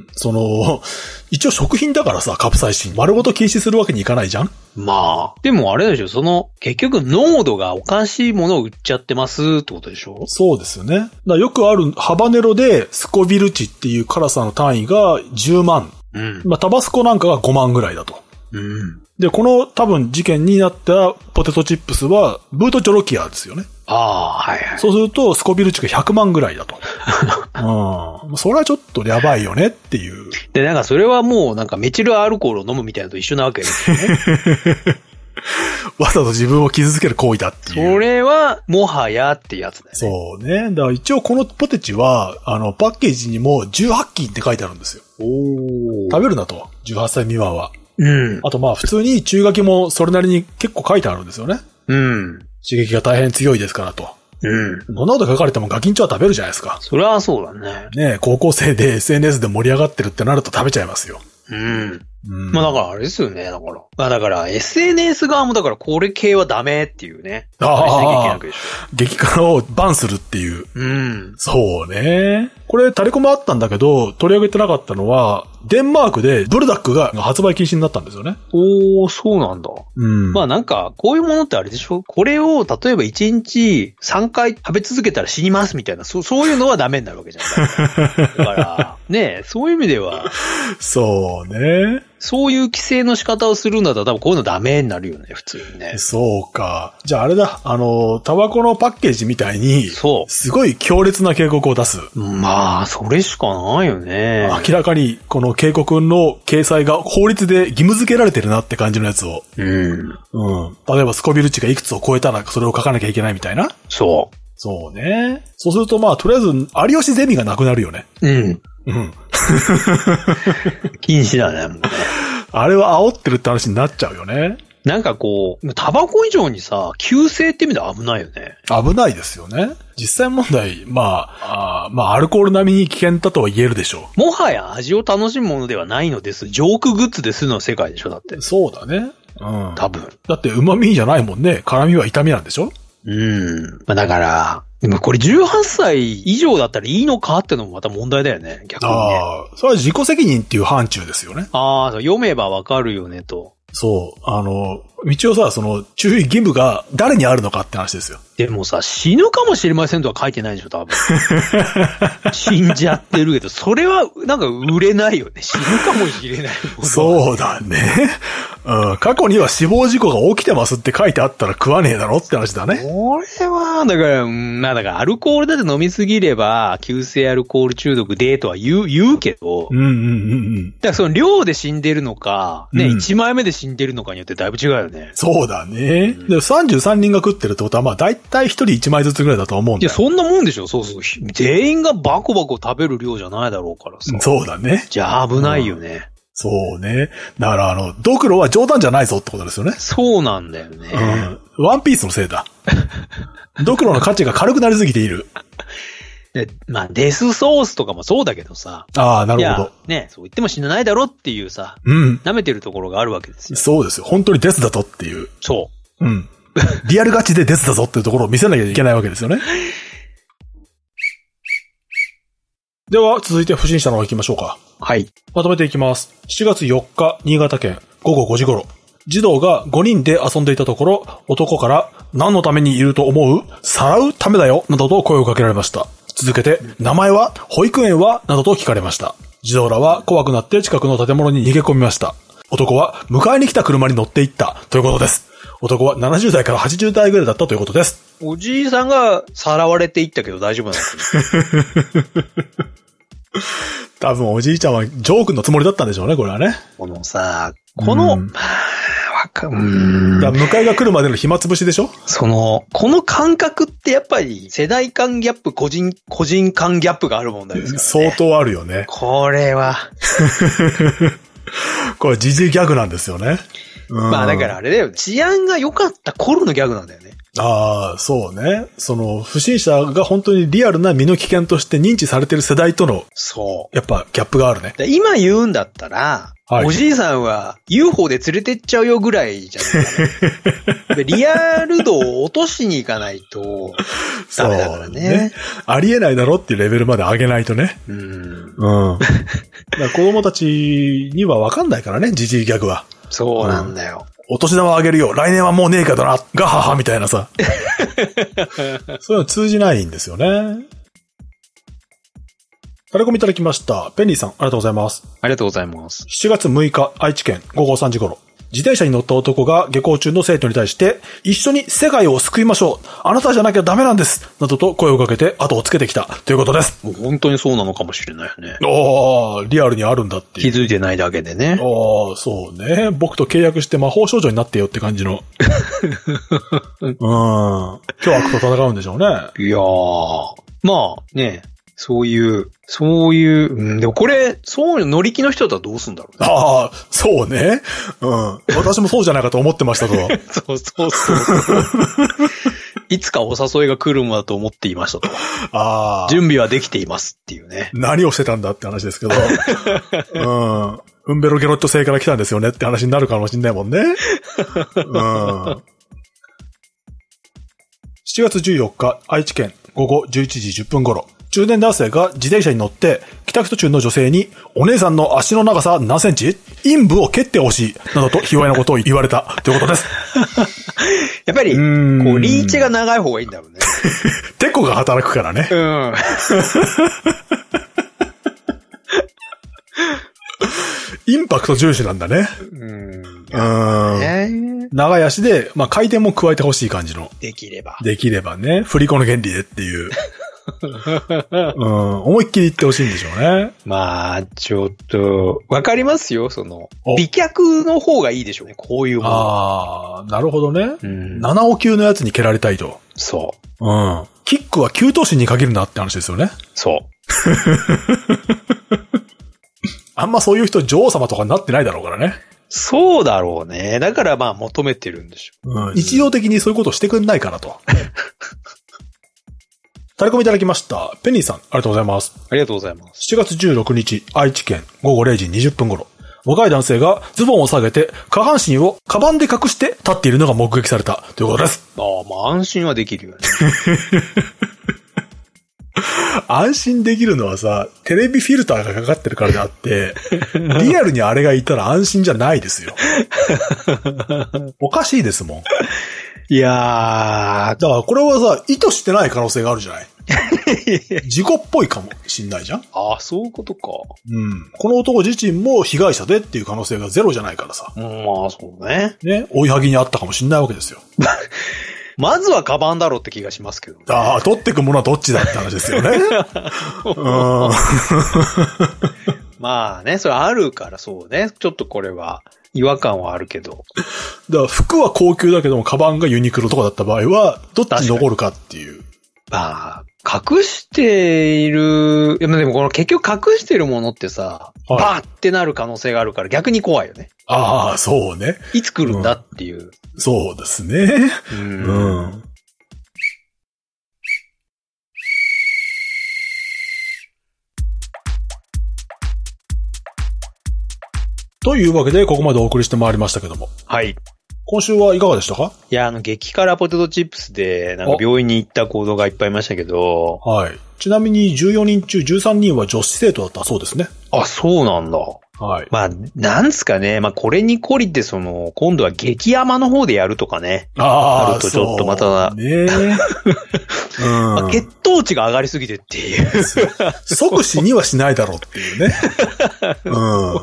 その、一応食品だからさ、カプサイシン。丸ごと禁止するわけにいかないじゃん？ まあ。でもあれでしょ、その、結局濃度がおかしいものを売っちゃってますってことでしょ？ そうですよね。だよくあるハバネロでスコビル値っていう辛さの単位がじゅうまん。うん。まあタバスコなんかがごまんぐらいだと。うん。で、この多分事件になったポテトチップスは、ブートジョロキアですよね。 ああ、はいはい。 そうすると、スコビル値がひゃくまんぐらいだと。うん。それはちょっとやばいよねっていう。 で、なんかそれはもうなんかメチルアルコールを飲むみたいなのと一緒なわけですよね。 わざと自分を傷つける行為だっていう。 それは、もはやってやつだよね。 そうね。だから一応このポテチは、あの、パッケージにもじゅうはちきんって書いてあるんですよ。お食べるなと。じゅうはっさい未満は。うん。あとまあ普通に注意書きもそれなりに結構書いてあるんですよね。うん。刺激が大変強いですからと。うん。こんなこと書かれてもガキンチョは食べるじゃないですか。 それはそうだね。 ねえ、高校生で エスエヌエス で盛り上がってるってなると食べちゃいますよ。 うん。うん、まあだからあれですよね、だから。まあだから エスエヌエス 側もだからこれ系はダメっていうね。ああ。 激辛をバンするっていう。うん。そうね。これタレコもあったんだけど、取り上げてなかったのは、デンマークでブルダックが発売禁止になったんですよね。 おー、そうなんだ。うん。まあなんか、こういうものってあれでしょ？これを例えばいちにちさんかい食べ続けたら死にますみたいな、そそういうのはダメになるわけじゃない。だから、ね、そういう意味では。 そうね。 そういう規制の仕方をするんだったら多分こういうのダメになるよね、普通にね。 そうか。じゃああれだ、あの、タバコのパッケージみたいに、そう。すごい強烈な警告を出す。 まあ、それしかないよね。 明らかにこの警告の掲載が法律で義務付けられてるなって感じのやつを。うん。うん。例えばスコビル値がいくつを超えたらそれを書かなきゃいけないみたいな。 そう。 そうね。そうするとまあ、とりあえず、有吉ゼミがなくなるよね。うん。うん。 禁止だね、もうね。 あれは煽ってるって話になっちゃうよね。 なんかこう、タバコ以上にさ、急性って意味で危ないよね。 危ないですよね。実際問題、まあ、あまあ、アルコール並みに危険だとは言えるでしょう。もはや味を楽しむものではないのです。ジョークグッズですの世界でしょ、だって。 そうだね。うん。 多分。 だって旨味じゃないもんね。辛味は痛みなんでしょ？ うん。まあだから、でもこれじゅうはっさい以上だったらいいのかってのもまた問題だよね、逆にね。 ああ、それは自己責任っていう範疇ですよね。 ああ、読めばわかるよねと。 そう。あの、一応さ、その、注意義務が誰にあるのかって話ですよ。 でもさ、死ぬかもしれませんとは書いてないでしょ、多分。死んじゃってるけど、それは、なんか売れないよね。死ぬかもしれないもの。 そうだね。うん。過去には死亡事故が起きてますって書いてあったら食わねえだろって話だね。 これは、だから、まあだからアルコールだって飲みすぎれば、急性アルコール中毒でとは言う、言うけど。 うんうんうんうん。 だからその量で死んでるのか、ね、うん、いちまいめで死んでるのかによってだいぶ違うよね。 そうだね。うん、でさんじゅうさんにんが食ってるってことは、まあ大体ひとりいちまいずつぐらいだと思うんだよ。 いや、そんなもんでしょ。そうそう。全員がバコバコ食べる量じゃないだろうからさ。 そうだね。 じゃあ危ないよね。うん、 そうね。だからあの、ドクロは冗談じゃないぞってことですよね。 そうなんだよね。 うん。ワンピースのせいだ。ドクロの価値が軽くなりすぎている。 でまあ、デスソースとかもそうだけどさ。 ああ、なるほど。 ね、そう言っても死なないだろっていうさ。 うん。 舐めてるところがあるわけですよ。 そうですよ。本当にデスだぞっていう。 そう。 うん。リアルガチでデスだぞっていうところを見せなきゃいけないわけですよね。では、続いて不審者の方行きましょうか。 はい。 まとめていきます。しちがつよっか、新潟県、ごごごじ頃。児童がごにんで遊んでいたところ、男から、何のためにいると思う？さらうためだよ、などと声をかけられました。続けて、名前は？保育園は？などと聞かれました。児童らは怖くなって近くの建物に逃げ込みました。男は、迎えに来た車に乗っていった、ということです。男はななじゅうだいからはちじゅうだいぐらいだったということです。 おじいさんがさらわれていったけど大丈夫なの？ 多分おじいちゃんはジョークのつもりだったんでしょうね、これはね。 このさ、この、うん、わか、うーん。 だ迎えが来るまでの暇つぶしでしょ？ その、この感覚ってやっぱり世代間ギャップ、個人、個人間ギャップがある問題ですからね。 相当あるよね。 これは。 これジジイギャグなんですよね。 うん、まあだからあれだよ。治安が良かった頃のギャグなんだよね。 ああ、そうね。その、不審者が本当にリアルな身の危険として認知されてる世代との、そう。やっぱギャップがあるね。 今言うんだったら、はい、おじいさんは ユーフォー で連れてっちゃうよぐらいじゃないかな。でリアル度を落としに行かないとダメだからね。ね。 ありえないだろっていうレベルまで上げないとね。うん。うん。だから子供たちには分かんないからね、ジジイギャグは。 そうなんだよ。 うん、お年玉あげるよ。来年はもうねえかだな。ガハハみたいなさ。そういうの通じないんですよね。タレコミいただきました。ペンリーさん、ありがとうございます。 ありがとうございます。 しちがつむいか、愛知県ごごさんじ頃。自転車に乗った男が下校中の生徒に対して、一緒に世界を救いましょう。あなたじゃなきゃダメなんです。などと声をかけて後をつけてきたということです。 もう本当にそうなのかもしれないね。 ああ、リアルにあるんだっていう。 気づいてないだけでね。 ああ、そうね。僕と契約して魔法少女になってよって感じの。うん。今日悪と戦うんでしょうね。 いやー。まあね、そういう、そういう、うん、でもこれ、そういう乗り気の人だったらどうすんだろうね。 ああ、そうね。うん。私もそうじゃないかと思ってましたと。 そうそうそう。いつかお誘いが来るものだと思っていましたと。ああ。準備はできていますっていうね。 何をしてたんだって話ですけど。うん。ウンベロゲロット星から来たんですよねって話になるかもしんないもんね。うん。しちがつじゅうよっか、愛知県ごごじゅういちじじゅっぷん頃。中年男性が自転車に乗って帰宅途中の女性にお姉さんの足の長さ何センチ？陰部を蹴ってほしいなどと卑猥なことを言われたということです。 やっぱりこうリーチが長い方がいいんだろうね。 テコが働くからね。うん。インパクト重視なんだね。うん。うん。長い足で、まあ回転も加えてほしい感じの。 できれば。 できればね。振り子の原理でっていう。うん、思いっきり言ってほしいんでしょうね。 まあ、ちょっと、わかりますよ、その。美脚の方がいいでしょうね、こういうもの。ああ、なるほどね。うん、ななお級のやつに蹴られたいと。 そう。 うん。キックはきゅう頭身に限るなって話ですよね。 そう。 あんまそういう人女王様とかになってないだろうからね。 そうだろうね。だからまあ求めてるんでしょ。 うん。日常的にそういうことをしてくんないからと。タレコミいただきました。ペニーさん、ありがとうございます。 ありがとうございます。 しちがつじゅうろくにち、愛知県ごごれいじにじゅっぷん頃、若い男性がズボンを下げて下半身をカバンで隠して立っているのが目撃されたということです。 ああ、まあ安心はできるよね。 安心できるのはさ、テレビフィルターがかかってるからであって、リアルにあれがいたら安心じゃないですよ。おかしいですもん。 いやー。 だからこれはさ、意図してない可能性があるじゃない。事故っぽいかもしんないじゃん。 ああ、そういうことか。 うん。この男自身も被害者でっていう可能性がゼロじゃないからさ。 うん、まあそうね。 ね、追いはぎにあったかもしんないわけですよ。 まずはカバンだろうって気がしますけどね。 ああ、取ってくものはどっちだって話ですよね。うん、 まあね、それあるからそうね。ちょっとこれは違和感はあるけど。 だから服は高級だけども、カバンがユニクロとかだった場合は、どっちに残るかっていう。 まあ、隠している、でもこの結局隠しているものってさ、はい、バーってなる可能性があるから逆に怖いよね。 ああ、そうね。 いつ来るんだっていう。うん、 そうですね。うん。うん、というわけで、ここまでお送りしてまいりましたけども。 はい。 今週はいかがでしたか？ いや、あの、激辛ポテトチップスで、なんか病院に行った行動がいっぱいいましたけど。 はい。ちなみにじゅうよにんちゅうじゅうさんにんは女子生徒だったそうですね。 あ、そうなんだ。 はい。 まあ、なんすかね。まあ、これに懲りて、その、今度は激甘の方でやるとかね。 ああ、 あるとちょっとまた、 ねうんまあ、血糖値が上がりすぎてっていう。 即死にはしないだろうっていうね。うん。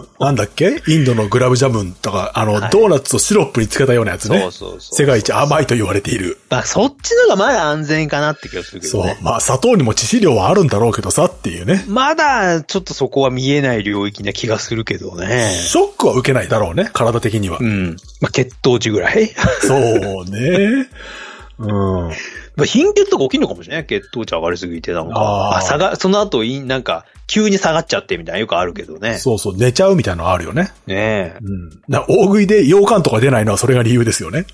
なんだっけインドのグラブジャムンとか、あの、はい、ドーナツをシロップにつけたようなやつね。そうそうそう。世界一甘いと言われている。 まあ、そっちのがまだ安全かなって気がするけどね。 そう。まあ、砂糖にも致死量はあるんだろうけどさっていうね。 まだ、ちょっとそこは見えない領域な気がするけどね。 ショックは受けないだろうね、体的には。 うん。まあ、血糖値ぐらいそうね。うん。 まあ、貧血とか起きるのかもしれない。血糖値上がりすぎてなんか。ああ、下が、その後、なんか、急に下がっちゃってみたいなよくあるけどね。 そうそう、寝ちゃうみたいなのあるよね。 ねえ。 うん。だ大食いで羊羹とか出ないのはそれが理由ですよね。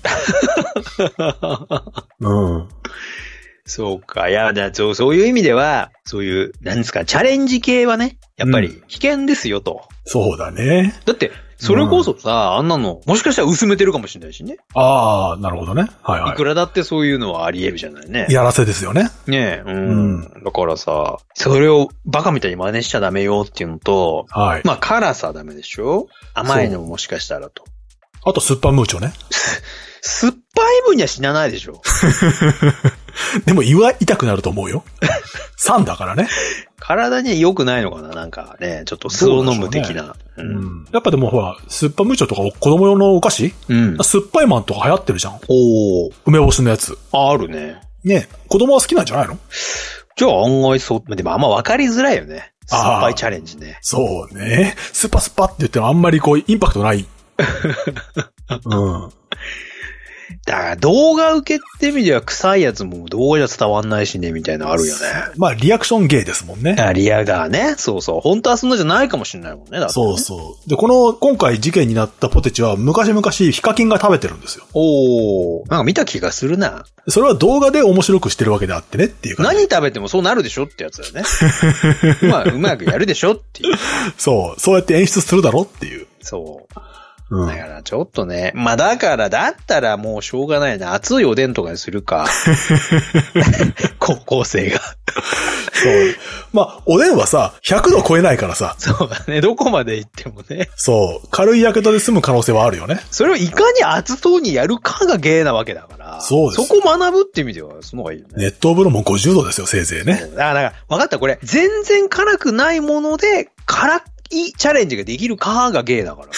うん。 そうか。いや、だそう、そういう意味では、そういう、なんですか、チャレンジ系はね、やっぱり危険ですよと。 うん、そうだね。 だって、それこそさ、うん、あんなの、もしかしたら薄めてるかもしれないしね。 ああ、なるほどね。はいはい。 いくらだってそういうのはあり得るじゃないね。 やらせですよね。 ねえ、うん。うん、だからさ、それをバカみたいに真似しちゃダメよっていうのと、はい。まあ、辛さダメでしょ？甘いのももしかしたらと。 あと、酸っぱムーチョね。 酸っぱい分には死なないでしょ。 でも胃は痛くなると思うよ。酸だからね。 体には良くないのかななんかね、ちょっと酢を飲む的な。うねうん、やっぱでもほら、酸っぱムーチョとか子供用のお菓子、うん、酸っぱいマンとか流行ってるじゃん。おー。梅干しのやつ。 あ、あるね。 ね子供は好きなんじゃないの？ じゃあ案外そう、でもあんま分かりづらいよね。酸っぱいチャレンジね。 そうね。酸っぱ酸っぱって言ってもあんまりこう、インパクトない。うん。 だから動画受けって意味では臭いやつも動画じゃ伝わんないしね、みたいなのあるよね。 まあリアクション芸ですもんね。 あ、リアだね。そうそう。本当はそんなじゃないかもしれないもんね。だってねそうそう。で、この今回事件になったポテチは昔々ヒカキンが食べてるんですよ。 おー。なんか見た気がするな。 それは動画で面白くしてるわけであってねっていうか、ね。 何食べてもそうなるでしょってやつだよね。まあ、うまくやるでしょっていう。 そう。そうやって演出するだろっていう。 そう。うん、だからちょっとね。まあだからだったらもうしょうがないな。熱いおでんとかにするか。高校生が。そう。 まあおでんはさ、ひゃくど超えないからさ。 そうだね。どこまで行ってもね。 そう。軽いやけどで済む可能性はあるよね。 それをいかに熱そうにやるかが芸なわけだから。 そうです。 そこ学ぶって意味ではその方がいいよね。 熱湯風呂もごじゅうどですよ、せいぜいね。 だから、だから分かったこれ。全然辛くないもので、辛いいチャレンジができるかが芸だから。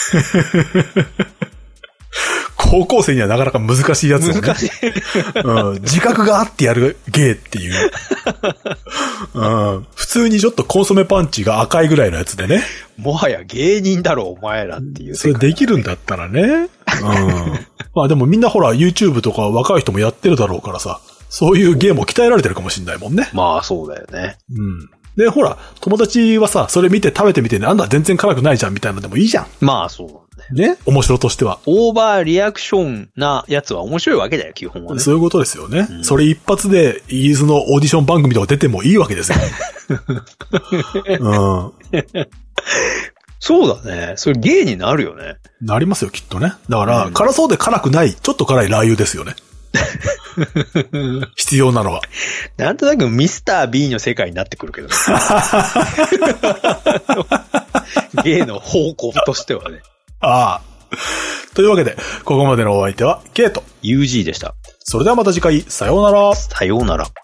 高校生にはなかなか難しいやつをね。 難しい、 うん。自覚があってやる芸っていう、うん。普通にちょっとコンソメパンチが赤いぐらいのやつでね。 もはや芸人だろ、お前らっていう。 それできるんだったらね。うん。まあでもみんなほら YouTube とか若い人もやってるだろうからさ。そういう芸も鍛えられてるかもしれないもんね。 まあそうだよね。 うん。 で、ほら、友達はさ、それ見て食べてみてなんだ全然辛くないじゃんみたいなのでもいいじゃん。 まあそうなんだよ。 ね、面白としては。 オーバーリアクションなやつは面白いわけだよ、基本はね。 そういうことですよね。うん、それ一発でイギリスのオーディション番組とか出てもいいわけですよ。うん。 そうだね。それ芸になるよね。 なりますよ、きっとね。だから、うん、辛そうで辛くない、ちょっと辛いラー油ですよね。必要なのは。 なんとなくミスター B の世界になってくるけどね。芸の方向としてはね。 ああ。というわけで、ここまでのお相手は、ケイト。 ユージー でした。 それではまた次回、さようなら。 さようなら。